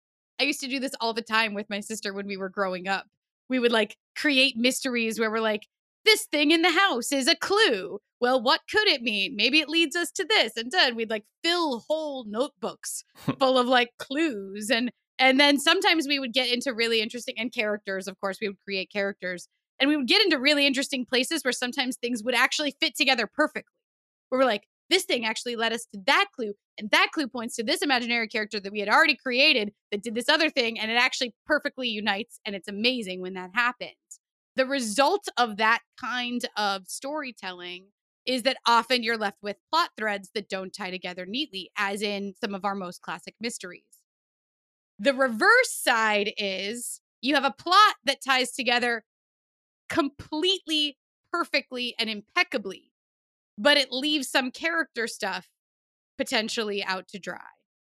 I used to do this all the time with my sister when we were growing up. We would like create mysteries where we're like, this thing in the house is a clue. Well, what could it mean? Maybe it leads us to this. And then we'd like fill whole notebooks full of like clues. And then sometimes we would get into really interesting, and characters, of course, we would create characters. And we would get into really interesting places where sometimes things would actually fit together perfectly. Where we're like, this thing actually led us to that clue. And that clue points to this imaginary character that we had already created that did this other thing. And it actually perfectly unites. And it's amazing when that happens. The result of that kind of storytelling is that often you're left with plot threads that don't tie together neatly, as in some of our most classic mysteries. The reverse side is You have a plot that ties together completely, perfectly, and impeccably, but it leaves some character stuff potentially out to dry.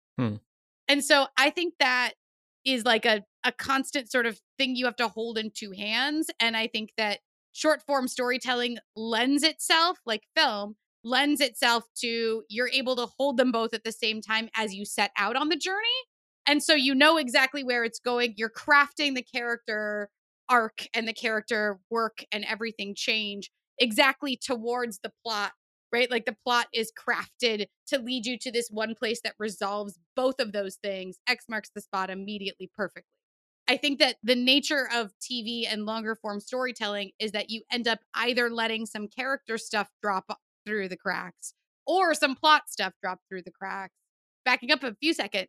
And so I think that is like a constant sort of thing you have to hold in two hands. And I think that short form storytelling lends itself, like film, lends itself to you're able to hold them both at the same time as you set out on the journey. And so you know exactly where it's going. You're crafting the character arc and the character work and everything change exactly towards the plot, right? Like the plot is crafted to lead you to this one place that resolves both of those things. X marks the spot immediately perfectly. I think that the nature of TV and longer form storytelling is that you end up either letting some character stuff drop through the cracks or some plot stuff drop through the cracks. Backing up a few seconds.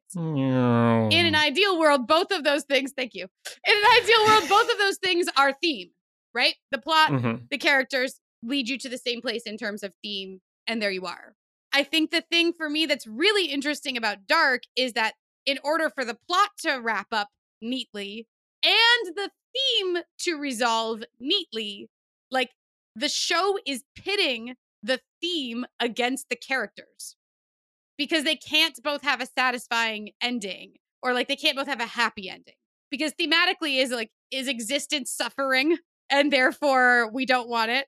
In an ideal world, both of those things, thank you. In an ideal world, both of those things are theme, right? The plot, the characters lead you to the same place in terms of theme, and there you are. I think the thing for me that's really interesting about Dark is that in order for the plot to wrap up neatly and the theme to resolve neatly, like the show is pitting the theme against the characters. Because they can't both have a satisfying ending, or like they can't both have a happy ending. Because thematically is existence suffering and therefore we don't want it?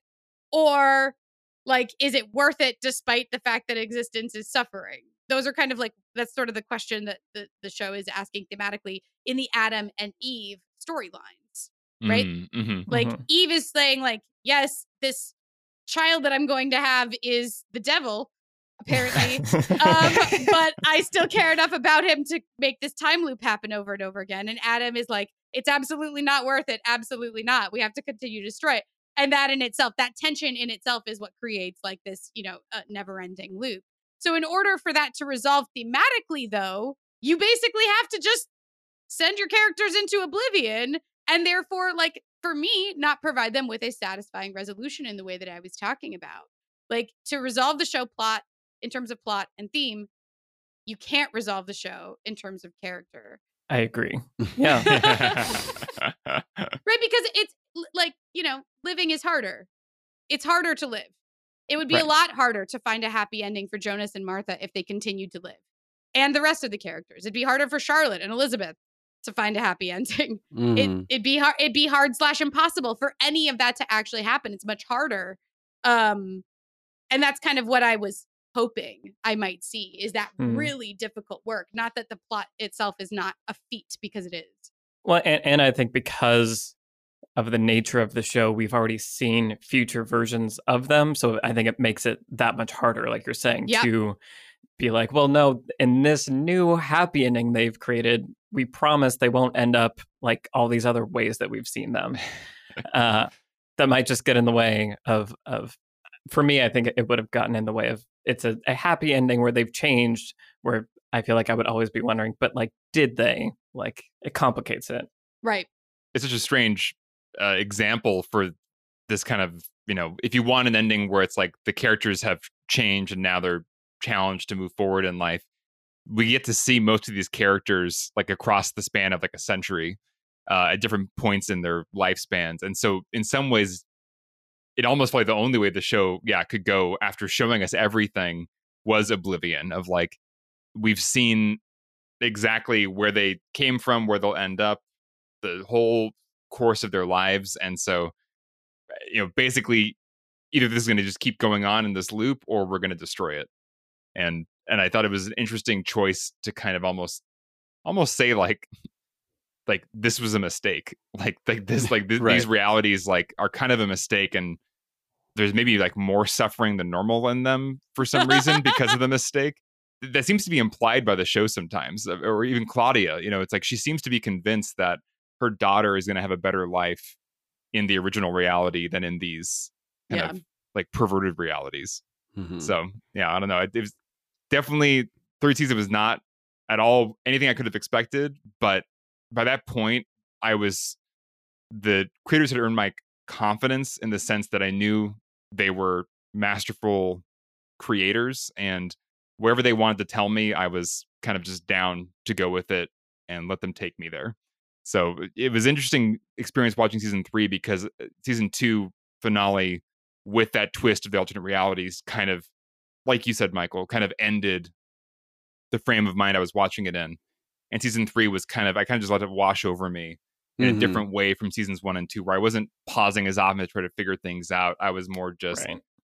Or like, is it worth it despite the fact that existence is suffering? Those are kind of like, that's sort of the question that the show is asking thematically in the Adam and Eve storylines, right? Like Eve is saying like, yes, this child that I'm going to have is the devil, apparently. But I still care enough about him to make this time loop happen over and over again. And Adam is like, it's absolutely not worth it. Absolutely not. We have to continue to destroy it. And that in itself, that tension in itself is what creates like this, never ending loop. So in order for that to resolve thematically, though, you basically have to just send your characters into oblivion and therefore, like, for me, not provide them with a satisfying resolution in the way that I was talking about. Like, to resolve the show plot in terms of plot and theme, you can't resolve the show in terms of character. I agree. Yeah. Right? Because it's like, living is harder. It's harder to live. It would be a lot harder to find a happy ending for Jonas and Martha if they continued to live. And the rest of the characters. It'd be harder for Charlotte and Elizabeth to find a happy ending. It'd be hard / impossible for any of that to actually happen. It's much harder. And that's kind of what I was hoping I might see, is that really difficult work. Not that the plot itself is not a feat, because it is. Well, and I think because of the nature of the show, we've already seen future versions of them. So I think it makes it that much harder, like you're saying, to be like, well, no, in this new happy ending they've created, we promise they won't end up like all these other ways that we've seen them. That might just get in the way of for me, I think it would have gotten in the way of, it's a happy ending where they've changed, where I feel like I would always be wondering, but like, did they? Like, it complicates it. Right. It's such a strange example for this kind of, if you want an ending where it's like the characters have changed and now they're challenged to move forward in life, we get to see most of these characters like across the span of like a century at different points in their lifespans. And so in some ways, it almost felt like the only way the show, could go after showing us everything was Oblivion, of like, we've seen exactly where they came from, where they'll end up, the whole course of their lives. And so, basically, either this is going to just keep going on in this loop, or we're going to destroy it. And I thought it was an interesting choice to kind of almost say like this was a mistake. These realities like are kind of a mistake, and there's maybe like more suffering than normal in them for some reason because of the mistake. That seems to be implied by the show sometimes, or even Claudia. It's like she seems to be convinced that her daughter is going to have a better life in the original reality than in these kind of like perverted realities. So I don't know. It was definitely, third season was not at all anything I could have expected, but by that point, the creators had earned my confidence in the sense that I knew they were masterful creators, and wherever they wanted to tell me, I was kind of just down to go with it and let them take me there. So it was interesting experience watching season 3 because season 2 finale with that twist of the alternate realities kind of, like you said, Michael, kind of ended the frame of mind I was watching it in. And season 3 was I kind of just let it wash over me in a different way from seasons 1 and 2, where I wasn't pausing as often to try to figure things out. I was more just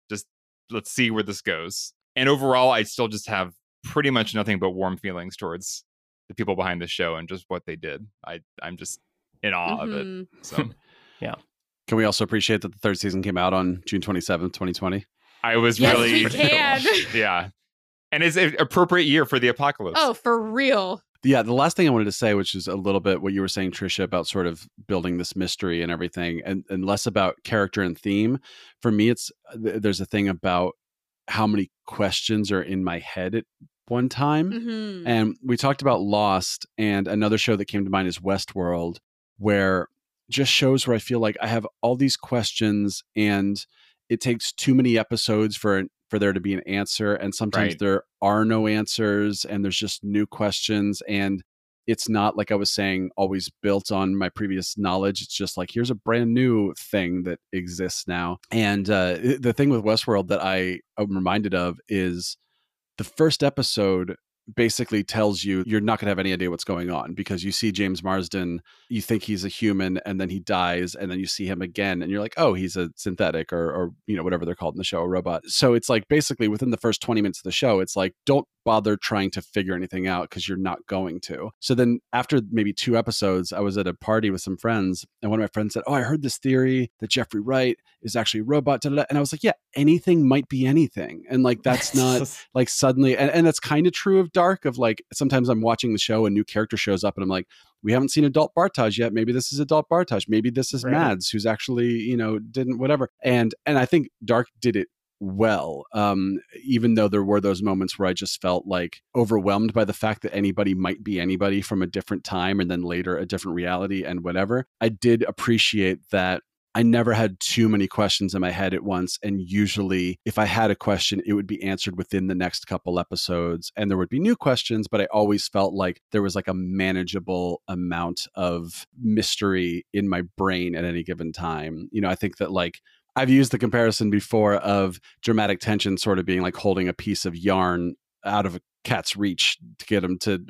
let's see where this goes. And overall, I still just have pretty much nothing but warm feelings towards the people behind the show and just what they did. I'm just in awe of it. So yeah. Can we also appreciate that the 3rd season came out on June 27th, 2020? I was we can. Yeah. And it's an appropriate year for the apocalypse. Oh, for real. Yeah, the last thing I wanted to say, which is a little bit what you were saying, Trisha, about sort of building this mystery and everything, and less about character and theme. For me, there's a thing about how many questions are in my head at one time. Mm-hmm. And we talked about Lost, and another show that came to mind is Westworld, where just shows where I feel like I have all these questions and it takes too many episodes for there to be an answer. And sometimes there are no answers and there's just new questions. And it's not, like I was saying, always built on my previous knowledge. It's just like, here's a brand new thing that exists now. And the thing with Westworld that I'm reminded of is the first episode basically tells you you're not going to have any idea what's going on, because you see James Marsden, you think he's a human, and then he dies, and then you see him again and you're like, oh, he's a synthetic or whatever they're called in the show, a robot. So it's like basically within the first 20 minutes of the show, it's like, don't bother trying to figure anything out because you're not going to. So then after maybe 2 episodes, I was at a party with some friends, and one of my friends said, oh, I heard this theory that Jeffrey Wright is actually a robot. And I was like, yeah, anything might be anything. And like, that's not like suddenly, and that's kind of true of Dark, of like, sometimes I'm watching the show and new character shows up and I'm like, we haven't seen Adult Bartosz yet. Maybe this is Adult Bartosz. Maybe this is Mads, who's actually, didn't whatever. And I think Dark did it well, even though there were those moments where I just felt like overwhelmed by the fact that anybody might be anybody from a different time and then later a different reality and whatever. I did appreciate that I never had too many questions in my head at once. And usually if I had a question, it would be answered within the next couple episodes and there would be new questions, but I always felt like there was like a manageable amount of mystery in my brain at any given time. I think that like I've used the comparison before of dramatic tension sort of being like holding a piece of yarn out of a cat's reach to get him to,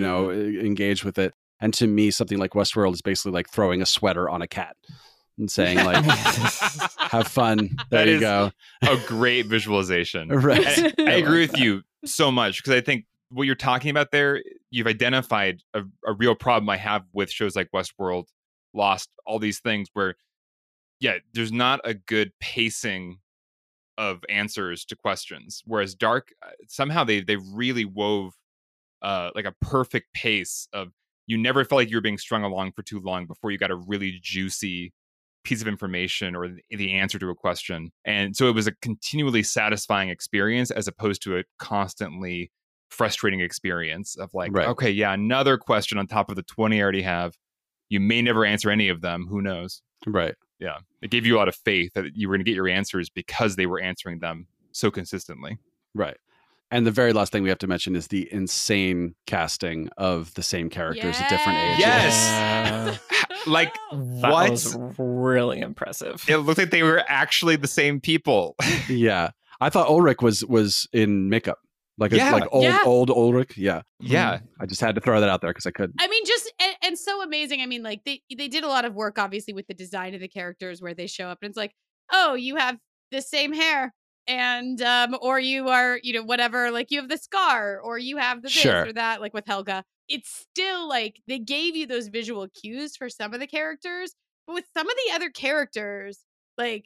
engage with it. And to me, something like Westworld is basically like throwing a sweater on a cat and saying like, have fun. There you go. A great visualization. Right. I agree with you so much, because I think what you're talking about there, you've identified a real problem I have with shows like Westworld, Lost, all these things where, there's not a good pacing of answers to questions. Whereas Dark, somehow they really wove like a perfect pace of, you never felt like you were being strung along for too long before you got a really juicy piece of information or the answer to a question. And so it was a continually satisfying experience as opposed to a constantly frustrating experience of like, okay, another question on top of the 20 I already have. You may never answer any of them. Who knows? Right. Yeah. It gave you a lot of faith that you were going to get your answers because they were answering them so consistently. Right. And the very last thing we have to mention is the insane casting of the same characters at different ages. Yes. Like, that what? was really impressive. It looked like they were actually the same people. Yeah. I thought Ulrich was in makeup. Like old Ulrich. Yeah. Yeah. I just had to throw that out there because I could. I mean, just and so amazing. I mean, like they did a lot of work, obviously, with the design of the characters where they show up, and it's like, oh, you have the same hair, and or you are, whatever, like you have the scar, or you have the this or that, like with Helga. It's still like they gave you those visual cues for some of the characters, but with some of the other characters, like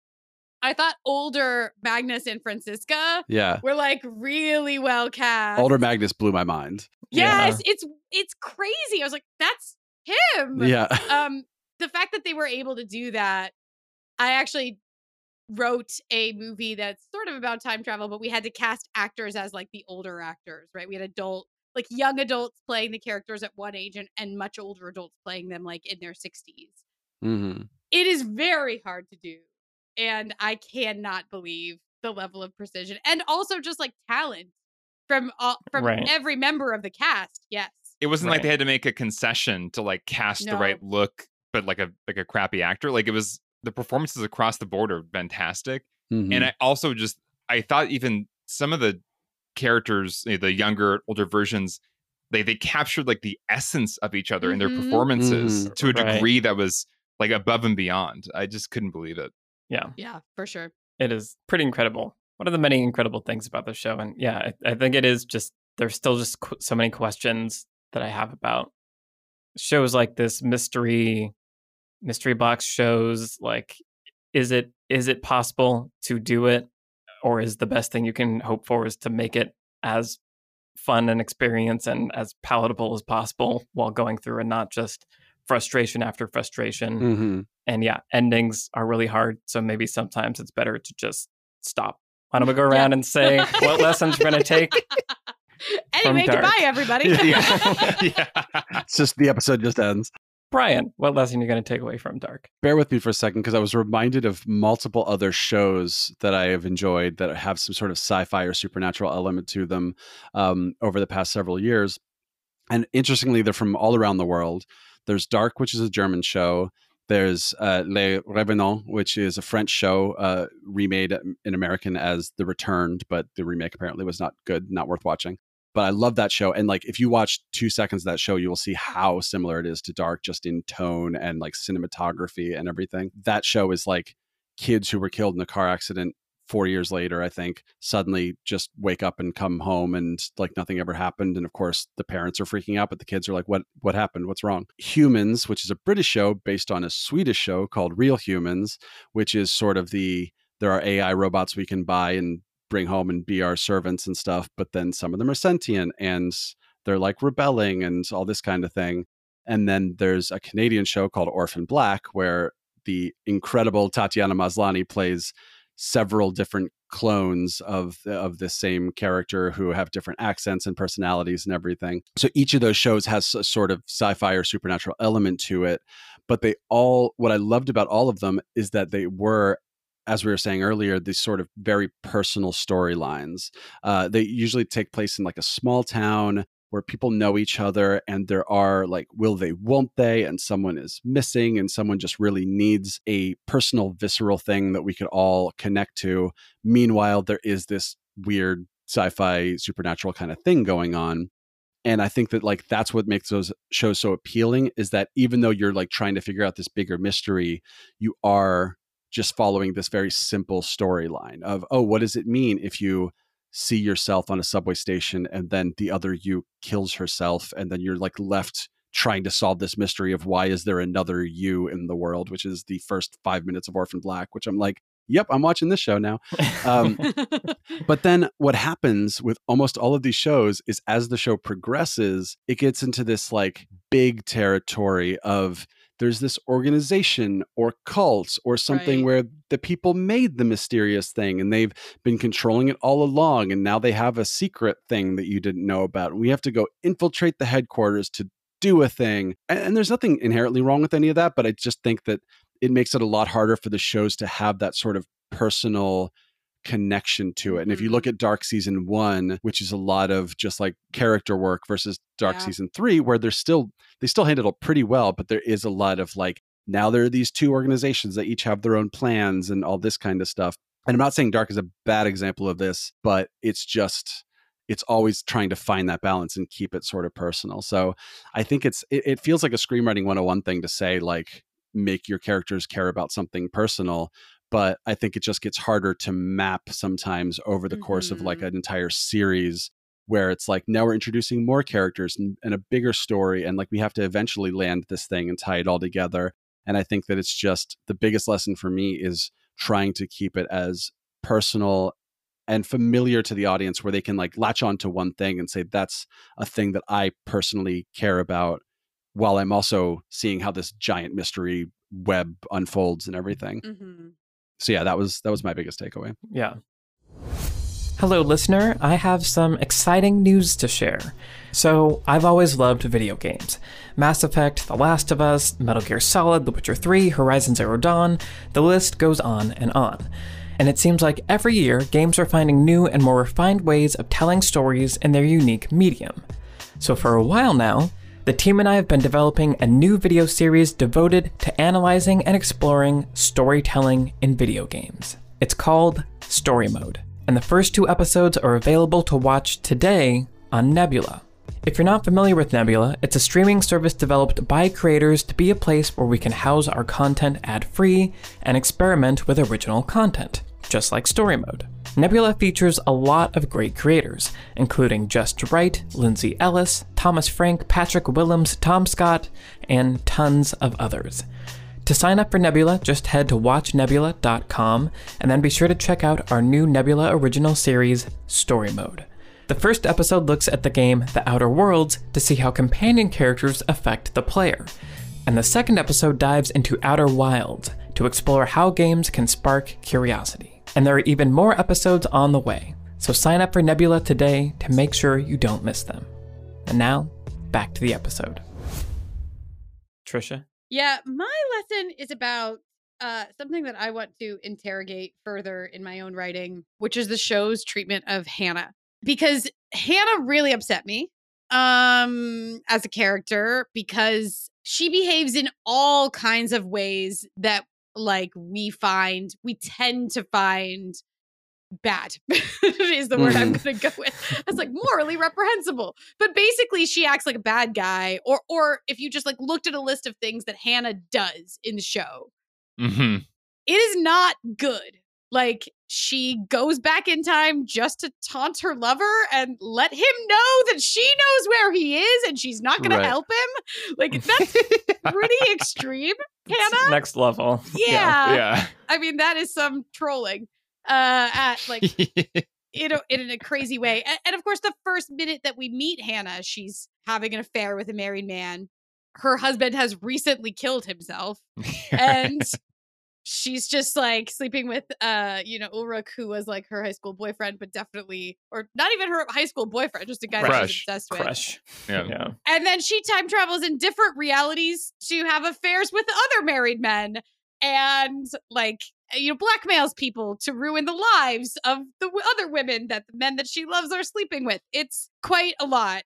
I thought older Magnus and Franziska were like really well cast. Older Magnus blew my mind. Yes, it's crazy. I was like, that's him. Yeah. The fact that they were able to do that, I actually wrote a movie that's sort of about time travel, but we had to cast actors as like the older actors, right? We had young adults playing the characters at one age and much older adults playing them like in their 60s. Mm-hmm. It is very hard to do. And I cannot believe the level of precision and also just like talent from every member of the cast. Yes. It wasn't like they had to make a concession to like cast the right look, but like a crappy actor. Like it was, the performances across the board are fantastic. Mm-hmm. And I also I thought even some of the characters, the younger, older versions, they captured like the essence of each other in their performances to a degree that was like above and beyond. I just couldn't believe it. Yeah, for sure. It is pretty incredible. One of the many incredible things about the show. And I think it is just, there's still just so many questions that I have about shows like this, mystery box shows. Like, is it possible to do it? Or is the best thing you can hope for is to make it as fun an experience and as palatable as possible while going through, and not just frustration after frustration. Mm-hmm. And endings are really hard. So maybe sometimes it's better to just stop. Why don't we go around and say what lessons we're going to take? Anyway, goodbye, everybody. It's just, the episode just ends. Brian, what lesson are you going to take away from Dark? Bear with me for a second, because I was reminded of multiple other shows that I have enjoyed that have some sort of sci-fi or supernatural element to them over the past several years. And interestingly, they're from all around the world. There's Dark, which is a German show. There's Les Revenants, which is a French show remade in American as The Returned, but the remake apparently was not good, not worth watching. But I love that show. And like, if you watch 2 seconds of that show, you will see how similar it is to Dark, just in tone and like cinematography and everything. That show is like kids who were killed in a car accident 4 years later, I think, suddenly just wake up and come home and like nothing ever happened. And of course, the parents are freaking out, but the kids are like, what happened? What's wrong? Humans, which is a British show based on a Swedish show called Real Humans, which is sort of there are AI robots we can buy and bring home and be our servants and stuff, but then some of them are sentient and they're like rebelling and all this kind of thing. And then there's a Canadian show called Orphan Black, where the incredible Tatiana Maslany plays several different clones of the same character who have different accents and personalities and everything. So each of those shows has a sort of sci-fi or supernatural element to it, but what I loved about all of them is that they were, as we were saying earlier, these sort of very personal storylines. They usually take place in like a small town where people know each other, and there are like, will they, won't they, and someone is missing, and someone just really needs a personal, visceral thing that we could all connect to. Meanwhile, there is this weird sci-fi supernatural kind of thing going on. And I think that like, that's what makes those shows so appealing, is that even though you're like trying to figure out this bigger mystery, you are just following this very simple storyline of, oh, what does it mean if you see yourself on a subway station and then the other you kills herself, and then you're like left trying to solve this mystery of why is there another you in the world, which is the first 5 minutes of Orphan Black, which I'm like, yep, I'm watching this show now. But then what happens with almost all of these shows is, as the show progresses, it gets into this like big territory of, there's this organization or cult or something where the people made the mysterious thing and they've been controlling it all along. And now they have a secret thing that you didn't know about. And we have to go infiltrate the headquarters to do a thing. And there's nothing inherently wrong with any of that, but I just think that it makes it a lot harder for the shows to have that sort of personal connection to it. And if you look at Dark season 1, which is a lot of just like character work, versus Dark season 3, where they still handled it pretty well, but there is a lot of like, now there are these 2 organizations that each have their own plans and all this kind of stuff. And I'm not saying Dark is a bad example of this, but it's always trying to find that balance and keep it sort of personal. So I think it feels like a screenwriting 101 thing to say, like, make your characters care about something personal. But I think it just gets harder to map sometimes over the course of like an entire series, where it's like, now we're introducing more characters and a bigger story. And like, we have to eventually land this thing and tie it all together. And I think that it's just, the biggest lesson for me is trying to keep it as personal and familiar to the audience, where they can like latch on to one thing and say, that's a thing that I personally care about, while I'm also seeing how this giant mystery web unfolds and everything. So yeah, that was my biggest takeaway. Yeah. Hello, listener. I have some exciting news to share. So, I've always loved video games. Mass Effect, The Last of Us, Metal Gear Solid, The Witcher 3, Horizon Zero Dawn, the list goes on. And it seems like every year, games are finding new and more refined ways of telling stories in their unique medium. So for a while now, the team and I have been developing a new video series devoted to analyzing and exploring storytelling in video games. It's called Story Mode, and the first 2 episodes are available to watch today on Nebula. If you're not familiar with Nebula, it's a streaming service developed by creators to be a place where we can house our content ad-free and experiment with original content, just like Story Mode. Nebula features a lot of great creators, including Just Right, Lindsay Ellis, Thomas Frank, Patrick Willems, Tom Scott, and tons of others. To sign up for Nebula, just head to watchnebula.com and then be sure to check out our new Nebula original series, Story Mode. The first episode looks at the game The Outer Worlds to see how companion characters affect the player, and the second episode dives into Outer Wilds to explore how games can spark curiosity. And there are even more episodes on the way, so sign up for Nebula today to make sure you don't miss them. And now, back to the episode. Trisha? Yeah, my lesson is about something that I want to interrogate further in my own writing, which is the show's treatment of Hannah. Because Hannah really upset me as a character, because she behaves in all kinds of ways that we tend to find bad is the word I'm going to go with. It's morally reprehensible. But basically she acts like a bad guy, or if you just looked at a list of things that Hannah does in the show, it is not good. She goes back in time just to taunt her lover and let him know that she knows where he is and she's not going to help him. That's pretty extreme, Hannah. Next level. Yeah. I mean, that is some trolling at in a crazy way. And of course, the first minute that we meet Hannah, she's having an affair with a married man. Her husband has recently killed himself. And she's just sleeping with Ulrich, who was her high school boyfriend, but definitely, or not even her high school boyfriend, just a guy that she's obsessed with. Crush. Yeah. And then she time travels in different realities to have affairs with other married men and blackmails people to ruin the lives of the other women that the men that she loves are sleeping with. It's quite a lot.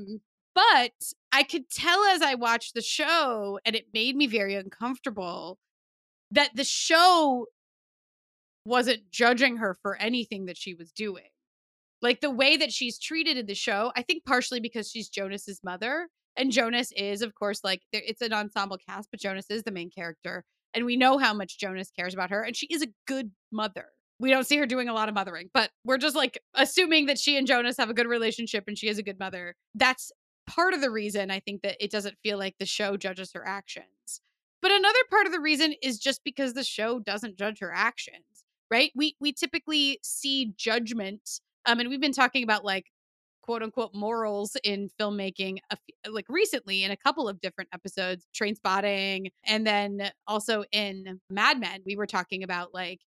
But I could tell as I watched the show, and it made me very uncomfortable, that the show wasn't judging her for anything that she was doing. The way that she's treated in the show, I think partially because she's Jonas's mother. And Jonas is, of course, it's an ensemble cast, but Jonas is the main character. And we know how much Jonas cares about her. And she is a good mother. We don't see her doing a lot of mothering, but we're just assuming that she and Jonas have a good relationship and she is a good mother. That's part of the reason I think that it doesn't feel like the show judges her actions. But another part of the reason is just because the show doesn't judge her actions, right? We typically see judgment, and we've been talking about quote unquote morals in filmmaking recently in a couple of different episodes, Trainspotting, and then also in Mad Men, we were talking about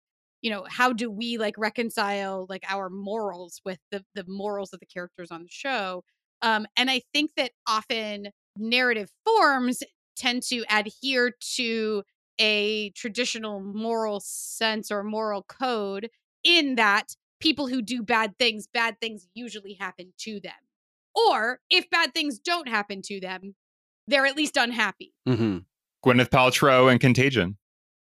how do we reconcile our morals with the morals of the characters on the show. And I think that often narrative forms tend to adhere to a traditional moral sense or moral code, in that people who do bad things usually happen to them. Or if bad things don't happen to them, they're at least unhappy. Mm-hmm. Gwyneth Paltrow and Contagion.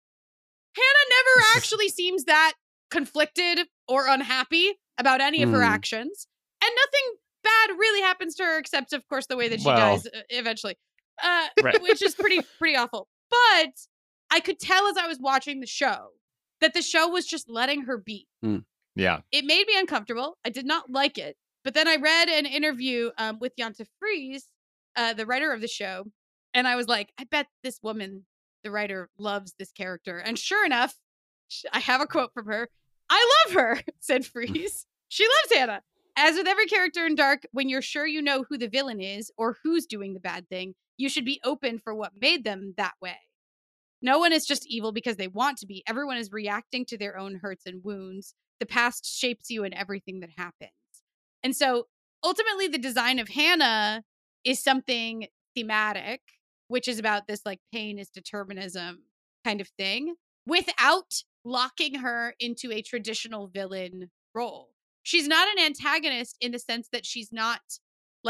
Hannah never actually seems that conflicted or unhappy about any of her actions. And nothing bad really happens to her, except, of course, the way that she dies eventually. Which is pretty awful. But I could tell as I was watching the show that the show was just letting her be. Yeah. It made me uncomfortable. I did not like it. But then I read an interview with Jantje Fries, the writer of the show, and I was like, I bet this woman, the writer, loves this character. And sure enough, I have a quote from her. I love her, said Fries. She loves Hannah. As with every character in Dark, when you're sure you know who the villain is or who's doing the bad thing, you should be open for what made them that way. No one is just evil because they want to be. Everyone is reacting to their own hurts and wounds. The past shapes you in everything that happens. And so ultimately the design of Hannah is something thematic, which is about this pain is determinism kind of thing, without locking her into a traditional villain role. She's not an antagonist in the sense that she's not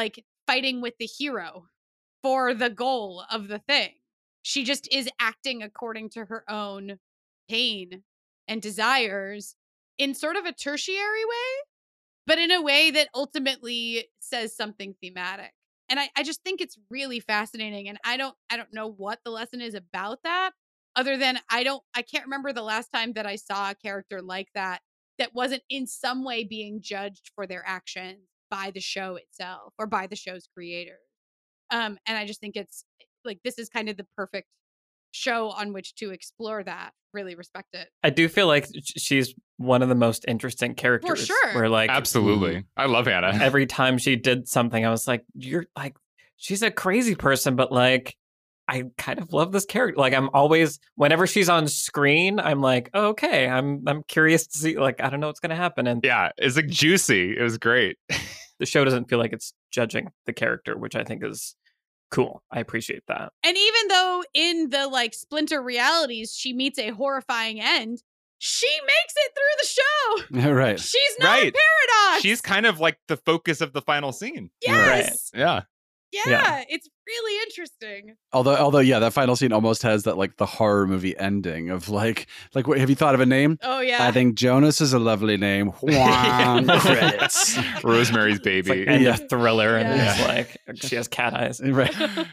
fighting with the hero for the goal of the thing. She just is acting according to her own pain and desires in sort of a tertiary way, but in a way that ultimately says something thematic. And I just think it's really fascinating. And I don't know what the lesson is about that, other than I can't remember the last time that I saw a character like that wasn't in some way being judged for their actions by the show itself or by the show's creators. And I just think it's like, this is kind of the perfect show on which to explore that. Really respect it. I do feel like she's one of the most interesting characters. For sure. Where like Absolutely. I love Hannah. Every time she did something, I was like, you're like, she's a crazy person, but like, I kind of love this character. Like, I'm always, whenever she's on screen, I'm like, oh, okay, I'm curious to see, like, I don't know what's going to happen. And yeah, it's like juicy. It was great. The show doesn't feel like it's judging the character, which I think is cool. I appreciate that. And even though in the like Splinter realities, she meets a horrifying end, she makes it through the show. Right. She's not a paradox. She's kind of like the focus of the final scene. Yes. Right. Yeah, it's really interesting. Although, yeah, that final scene almost has that like the horror movie ending of like, have you thought of a name? Oh yeah, I think Jonas is a lovely name. Credits. Rosemary's Baby. It's like end of Thriller, and it's like she has cat eyes. Right.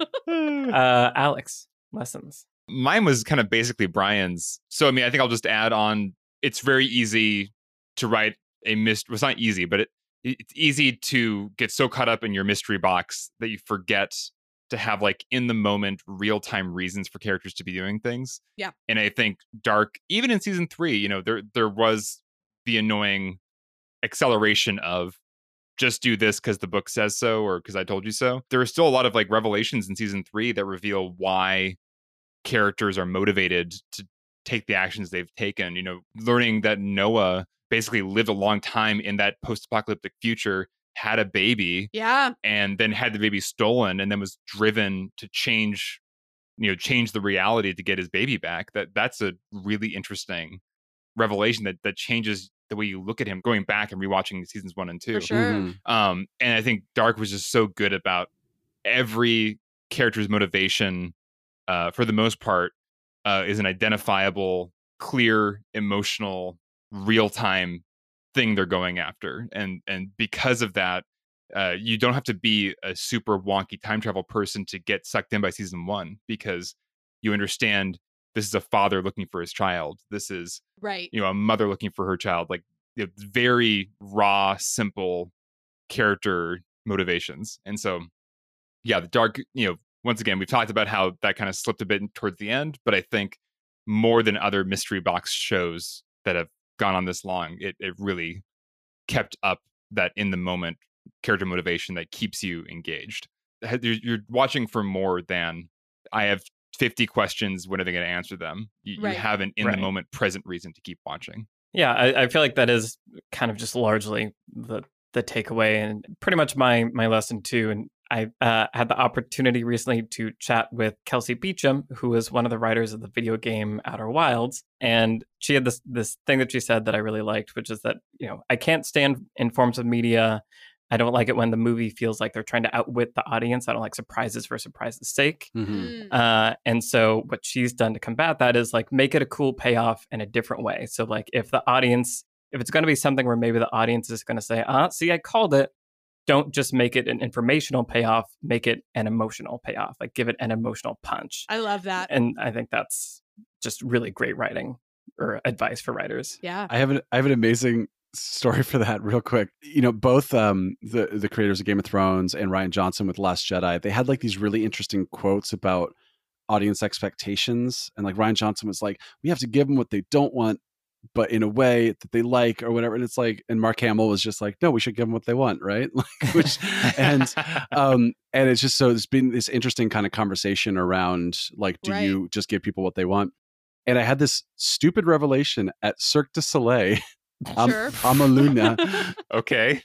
Alex, lessons. Mine was kind of basically Brian's. So I mean, I think I'll just add on. It's very easy to write a mystery. Well, it's not easy, but it's easy to get so caught up in your mystery box that you forget to have like in the moment real-time reasons for characters to be doing things. Yeah. And I think Dark, even in season 3, you know, there was the annoying acceleration of just do this because the book says so or because I told you so. There are still a lot of like revelations in season 3 that reveal why characters are motivated to take the actions they've taken. You know, learning that Noah basically lived a long time in that post-apocalyptic future, had a baby, and then had the baby stolen, and then was driven to change the reality to get his baby back. That's a really interesting revelation that changes the way you look at him going back and rewatching seasons 1 and 2. For sure. Mm-hmm. And I think Dark was just so good about every character's motivation, for the most part, is an identifiable, clear, emotional, real-time thing they're going after. And because of that, you don't have to be a super wonky time travel person to get sucked in by season 1, because you understand this is a father looking for his child. This is a mother looking for her child. Like very raw, simple character motivations. And so, yeah, the Dark, once again, we've talked about how that kind of slipped a bit towards the end, but I think more than other mystery box shows that have gone on this long, it really kept up that in the moment character motivation that keeps you engaged. You're watching for more than I have 50 questions, when are they going to answer them? You have an in the moment present reason to keep watching. Yeah, I feel like that is kind of just largely the takeaway, and pretty much my lesson too. And I had the opportunity recently to chat with Kelsey Beecham, who is one of the writers of the video game Outer Wilds. And she had this thing that she said that I really liked, which is that, I can't stand in forms of media. I don't like it when the movie feels like they're trying to outwit the audience. I don't like surprises for surprise's sake. Mm-hmm. And so what she's done to combat that is like make it a cool payoff in a different way. So like if it's going to be something where maybe the audience is going to say, see, I called it. Don't just make it an informational payoff, make it an emotional payoff. Like give it an emotional punch. I love that. And I think that's just really great writing or advice for writers. Yeah. I have an amazing story for that real quick. Both the creators of Game of Thrones and Rian Johnson with Last Jedi, they had like these really interesting quotes about audience expectations. And like Rian Johnson was like, we have to give them what they don't want, but in a way that they like or whatever. And it's like, and Mark Hamill was just like, no, we should give them what they want. Right. And it's just, so there's been this interesting kind of conversation around like, do you just give people what they want? And I had this stupid revelation at Cirque du Soleil. Amaluna. Okay.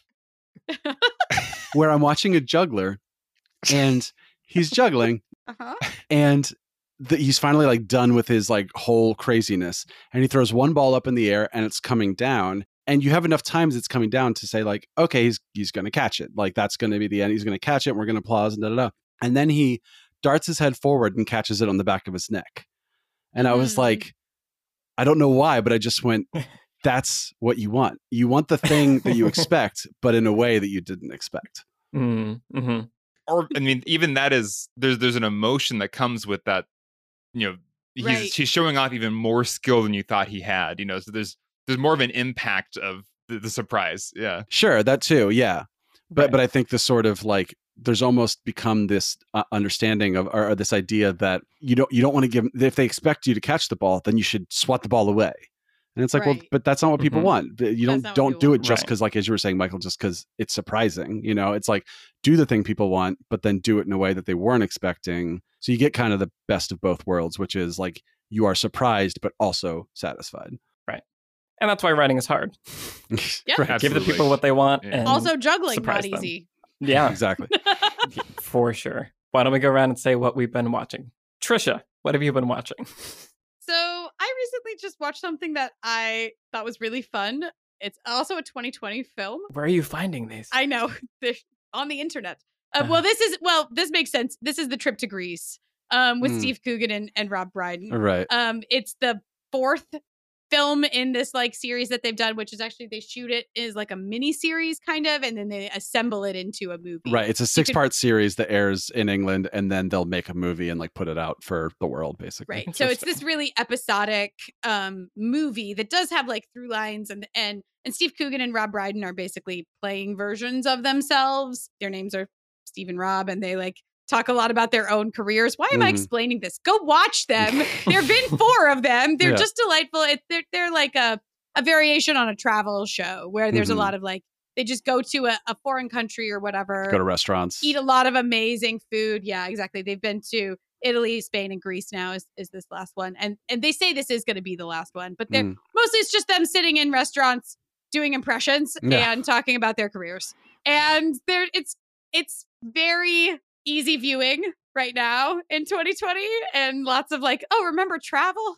Where I'm watching a juggler and he's juggling and he's finally like done with his like whole craziness, and he throws one ball up in the air and it's coming down, And you have enough times it's coming down to say like, okay, he's going to catch it. Like that's going to be the end. He's going to catch it. And we're going to applause and da da da. And then he darts his head forward and catches it on the back of his neck. And I was like, I don't know why, but I just went, that's what you want. You want the thing that you expect, but in a way that you didn't expect. Mm-hmm. Or, I mean, even that is, there's an emotion that comes with that, you know, he's showing off even more skill than you thought he had, you know, so there's more of an impact of the surprise. Yeah. Sure. That too. Yeah. But I think the sort of like, there's almost become this understanding of, or this idea that you don't want to give, if they expect you to catch the ball, then you should swat the ball away. And it's like, well, but that's not what people want. You don't do it just because, like, as you were saying, Michael, just because it's surprising, you know, it's like, do the thing people want, but then do it in a way that they weren't expecting. So you get kind of the best of both worlds, which is like, you are surprised, but also satisfied. Right. And that's why writing is hard. Yeah. Right. Give the people what they want. Yeah. And also juggling, not easy. Yeah, exactly. For sure. Why don't we go around and say what we've been watching? Trisha, what have you been watching? So I recently just watched something that I thought was really fun. It's also a 2020 film. Where are you finding these? I know. They're on the internet. This makes sense. This is The Trip to Greece with Steve Coogan and Rob Brydon. Right. It's the fourth film in this like series that they've done, which is actually they shoot it as like a mini series kind of, and then they assemble it into a movie. Right. It's a 6-part series that airs in England, and then they'll make a movie and like put it out for the world, basically. Right. So it's this really episodic movie that does have like through lines, and Steve Coogan and Rob Brydon are basically playing versions of themselves. Their names are Steve and Rob, and they like talk a lot about their own careers. Why am I explaining this? Go watch them. There have been 4 of them. They're just delightful. They're like a variation on a travel show where there's a lot of like, they just go to a foreign country or whatever. Go to restaurants. Eat a lot of amazing food. Yeah, exactly. They've been to Italy, Spain, and Greece now is this last one. And they say this is going to be the last one. But they're mostly it's just them sitting in restaurants doing impressions and talking about their careers. And it's very easy viewing right now in 2020, and lots of like, oh, remember travel,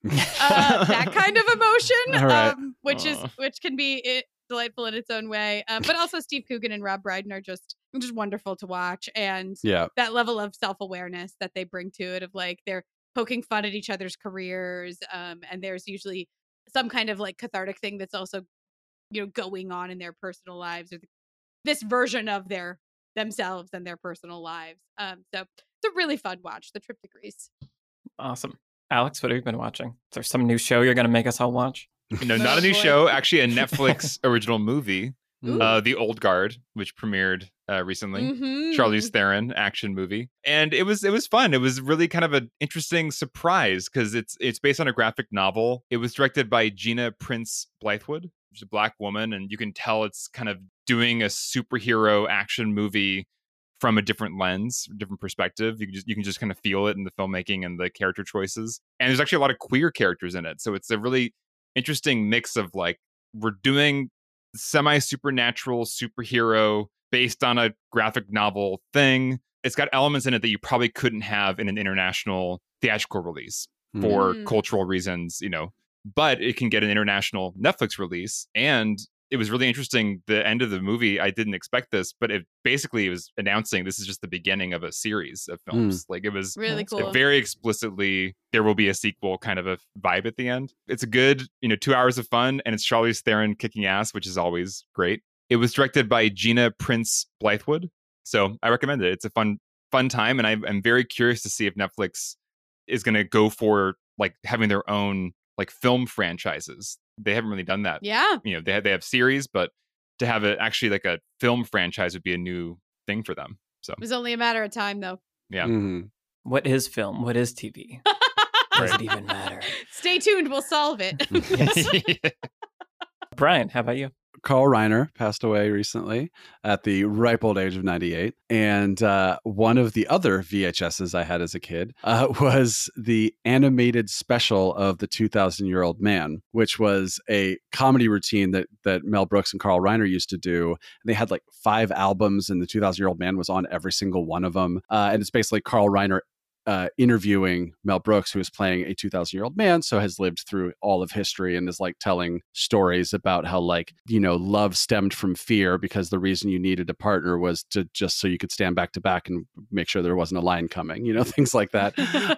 that kind of emotion, which can be delightful in its own way. But also Steve Coogan and Rob Brydon are just wonderful to watch, and that level of self-awareness that they bring to it, of like they're poking fun at each other's careers, and there's usually some kind of like cathartic thing that's also, you know, going on in their personal lives, or this version of themselves and their personal lives. So it's a really fun watch, The Trip to Greece. Awesome. Alex, what have you been watching? Is there some new show you're going to make us all watch? No, not a new show. Actually, a Netflix original movie, The Old Guard, which premiered recently. Charlize Theron action movie, and it was fun. It was really kind of an interesting surprise because it's based on a graphic novel. It was directed by Gina Prince Blythewood. She's a Black woman, and you can tell it's kind of doing a superhero action movie from a different lens, different perspective. You can just kind of feel it in the filmmaking and the character choices. And there's actually a lot of queer characters in it, so it's a really interesting mix of like, we're doing semi-supernatural superhero based on a graphic novel thing. It's got elements in it that you probably couldn't have in an international theatrical release for cultural reasons, you know, but it can get an international Netflix release. And it was really interesting. The end of the movie, I didn't expect this, but it basically was announcing this is just the beginning of a series of films. Like, it was really cool. Very explicitly, there will be a sequel kind of a vibe at the end. It's a good, 2 hours of fun, and it's Charlize Theron kicking ass, which is always great. It was directed by Gina Prince Blythewood, so I recommend it. It's a fun time, and I'm very curious to see if Netflix is going to go for like having their own like film franchises. They haven't really done that. Yeah. They have series, but to have it actually like a film franchise would be a new thing for them. So it was only a matter of time, though. Yeah. What is film? What is TV? Does it even matter? Stay tuned. We'll solve it. Brian, how about you? Carl Reiner passed away recently at the ripe old age of 98. And one of the other VHSs I had as a kid was the animated special of The 2,000-Year-Old Man, which was a comedy routine that Mel Brooks and Carl Reiner used to do. And they had like 5 albums, and The 2,000-Year-Old Man was on every single one of them. And it's basically Carl Reiner interviewing Mel Brooks, who is playing a 2,000-year-old man, so has lived through all of history and is like telling stories about how, like, you know, love stemmed from fear because the reason you needed a partner was to just so you could stand back to back and make sure there wasn't a lion coming, you know, things like that.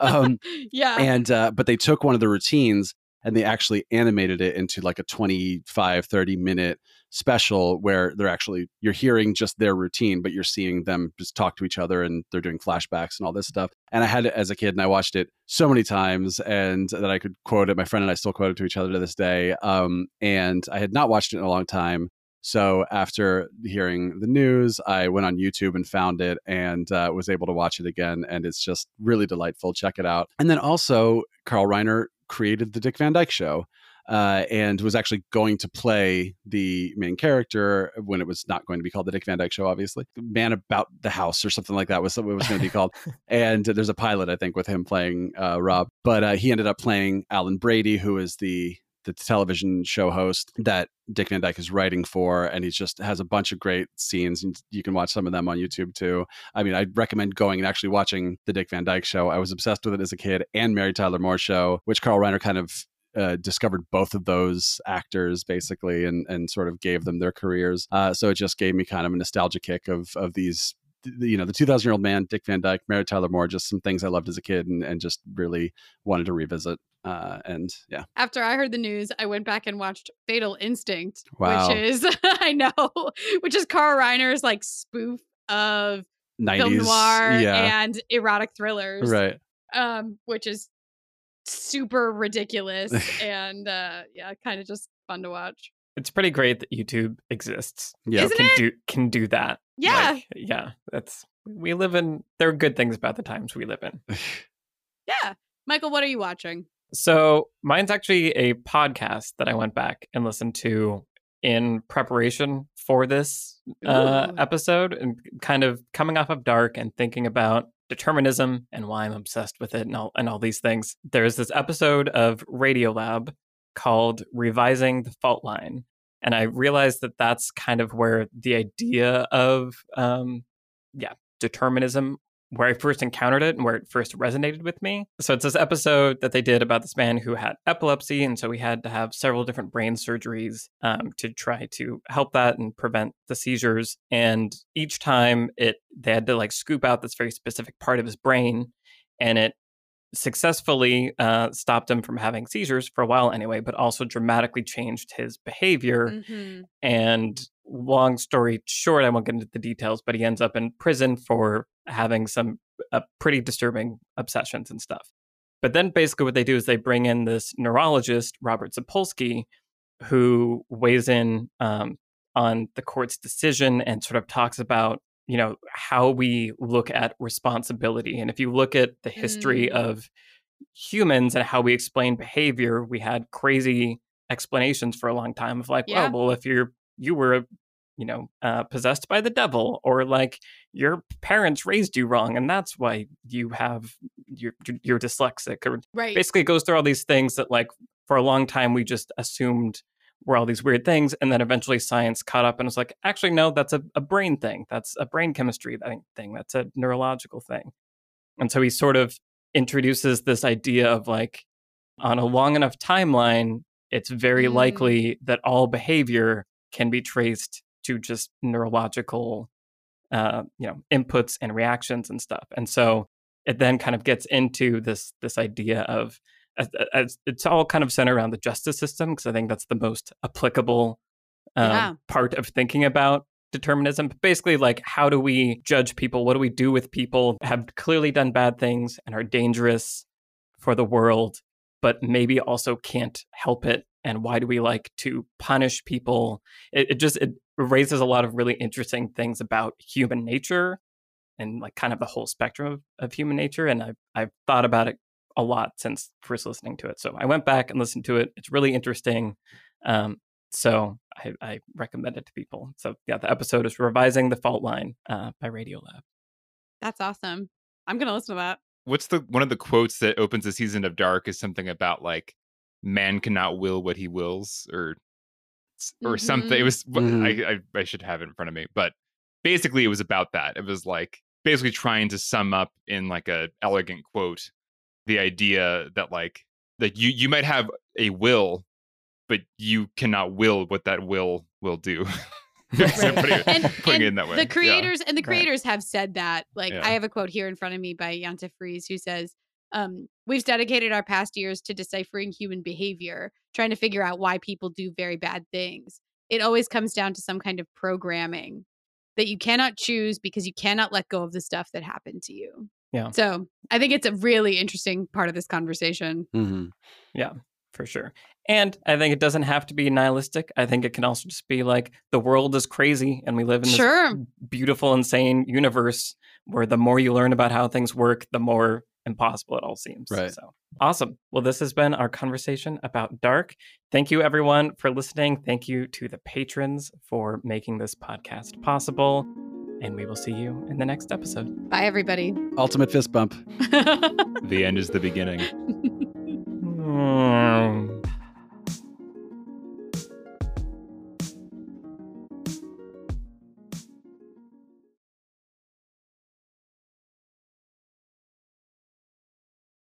Yeah. And but they took one of the routines and they actually animated it into like a 25, 30-minute special where they're actually, you're hearing just their routine, but you're seeing them just talk to each other and they're doing flashbacks and all this stuff. And I had it as a kid and I watched it so many times and that I could quote it. My friend and I still quote it to each other to this day. And I had not watched it in a long time. So after hearing the news, I went on YouTube and found it and was able to watch it again. And it's just really delightful. Check it out. And then also Carl Reiner created the Dick Van Dyke Show. And was actually going to play the main character when it was not going to be called the Dick Van Dyke Show, obviously. Man About the House or something like that was what it was going to be called. And there's a pilot, I think, with him playing Rob. But he ended up playing Alan Brady, who is the television show host that Dick Van Dyke is writing for. And he just has a bunch of great scenes. And you can watch some of them on YouTube too. I mean, I'd recommend going and actually watching the Dick Van Dyke Show. I was obsessed with it as a kid, and Mary Tyler Moore Show, which Carl Reiner kind of discovered both of those actors basically and sort of gave them their careers. So it just gave me kind of a nostalgia kick of these, you know, the 2,000-year-old man, Dick Van Dyke, Mary Tyler Moore, just some things I loved as a kid and just really wanted to revisit. And yeah. After I heard the news, I went back and watched Fatal Instinct, Wow. which is, I know, which is Carl Reiner's like spoof of 90s, film noir yeah. and erotic thrillers. Right. Which is super ridiculous and yeah, kind of just fun to watch. It's pretty great that YouTube exists. Yeah. Isn't Can do that. Yeah. Like, yeah. We live in, there are good things about the times we live in. Yeah. Michael, what are you watching? So mine's actually a podcast that I went back and listened to in preparation for this episode, and kind of coming off of Dark and thinking about determinism and why I'm obsessed with it and all these things. There's this episode of Radiolab called Revising the Fault Line. And I realized that that's kind of where the idea of determinism, where I first encountered it and where it first resonated with me. So it's this episode that they did about this man who had epilepsy. And so he had to have several different brain surgeries to try to help that and prevent the seizures. And each time they had to like scoop out this very specific part of his brain, and it successfully stopped him from having seizures for a while anyway, but also dramatically changed his behavior. Mm-hmm. And long story short, I won't get into the details, but he ends up in prison for having some pretty disturbing obsessions and stuff. But then basically what they do is they bring in this neurologist, Robert Sapolsky, who weighs in on the court's decision and sort of talks about, you know, how we look at responsibility. And if you look at the history of humans and how we explain behavior, we had crazy explanations for a long time of like, oh, well, if you were, you know, possessed by the devil, or like your parents raised you wrong, and that's why you're dyslexic, or basically it goes through all these things that like for a long time we just assumed were all these weird things. And then eventually science caught up and was like, actually, no, that's a brain thing. That's a brain chemistry thing. That's a neurological thing. And so he sort of introduces this idea of like, on a long enough timeline, it's very likely that all behavior can be traced to just neurological, inputs and reactions and stuff. And so it then kind of gets into this idea of, it's all kind of centered around the justice system, because I think that's the most applicable part of thinking about determinism. But basically, like, how do we judge people? What do we do with people who have clearly done bad things and are dangerous for the world, but maybe also can't help it? And why do we like to punish people? It raises a lot of really interesting things about human nature and like kind of the whole spectrum of human nature. And I've thought about it a lot since first listening to it. So I went back and listened to it. It's really interesting. So I recommend it to people. So yeah, the episode is Revising the Fault Line by Radiolab. That's awesome. I'm going to listen to that. What's one of the quotes that opens the season of Dark is something about like, man cannot will what he wills, or something. It was, I should have it in front of me, but basically it was about that. It was like, basically trying to sum up in like a elegant quote the idea that like you might have a will, but you cannot will what that will do. Putting it in that way. The creators have said that. Like, I have a quote here in front of me by Jante Fries, who says, we've dedicated our past years to deciphering human behavior, trying to figure out why people do very bad things. It always comes down to some kind of programming that you cannot choose because you cannot let go of the stuff that happened to you. Yeah. So I think it's a really interesting part of this conversation. Mm-hmm. Yeah, for sure. And I think it doesn't have to be nihilistic. I think it can also just be like the world is crazy and we live in this beautiful, insane universe where the more you learn about how things work, the more impossible it all seems. Right. So awesome. Well, this has been our conversation about Dark. Thank you, everyone, for listening. Thank you to the patrons for making this podcast possible. And we will see you in the next episode. Bye, everybody. Ultimate fist bump. The end is the beginning.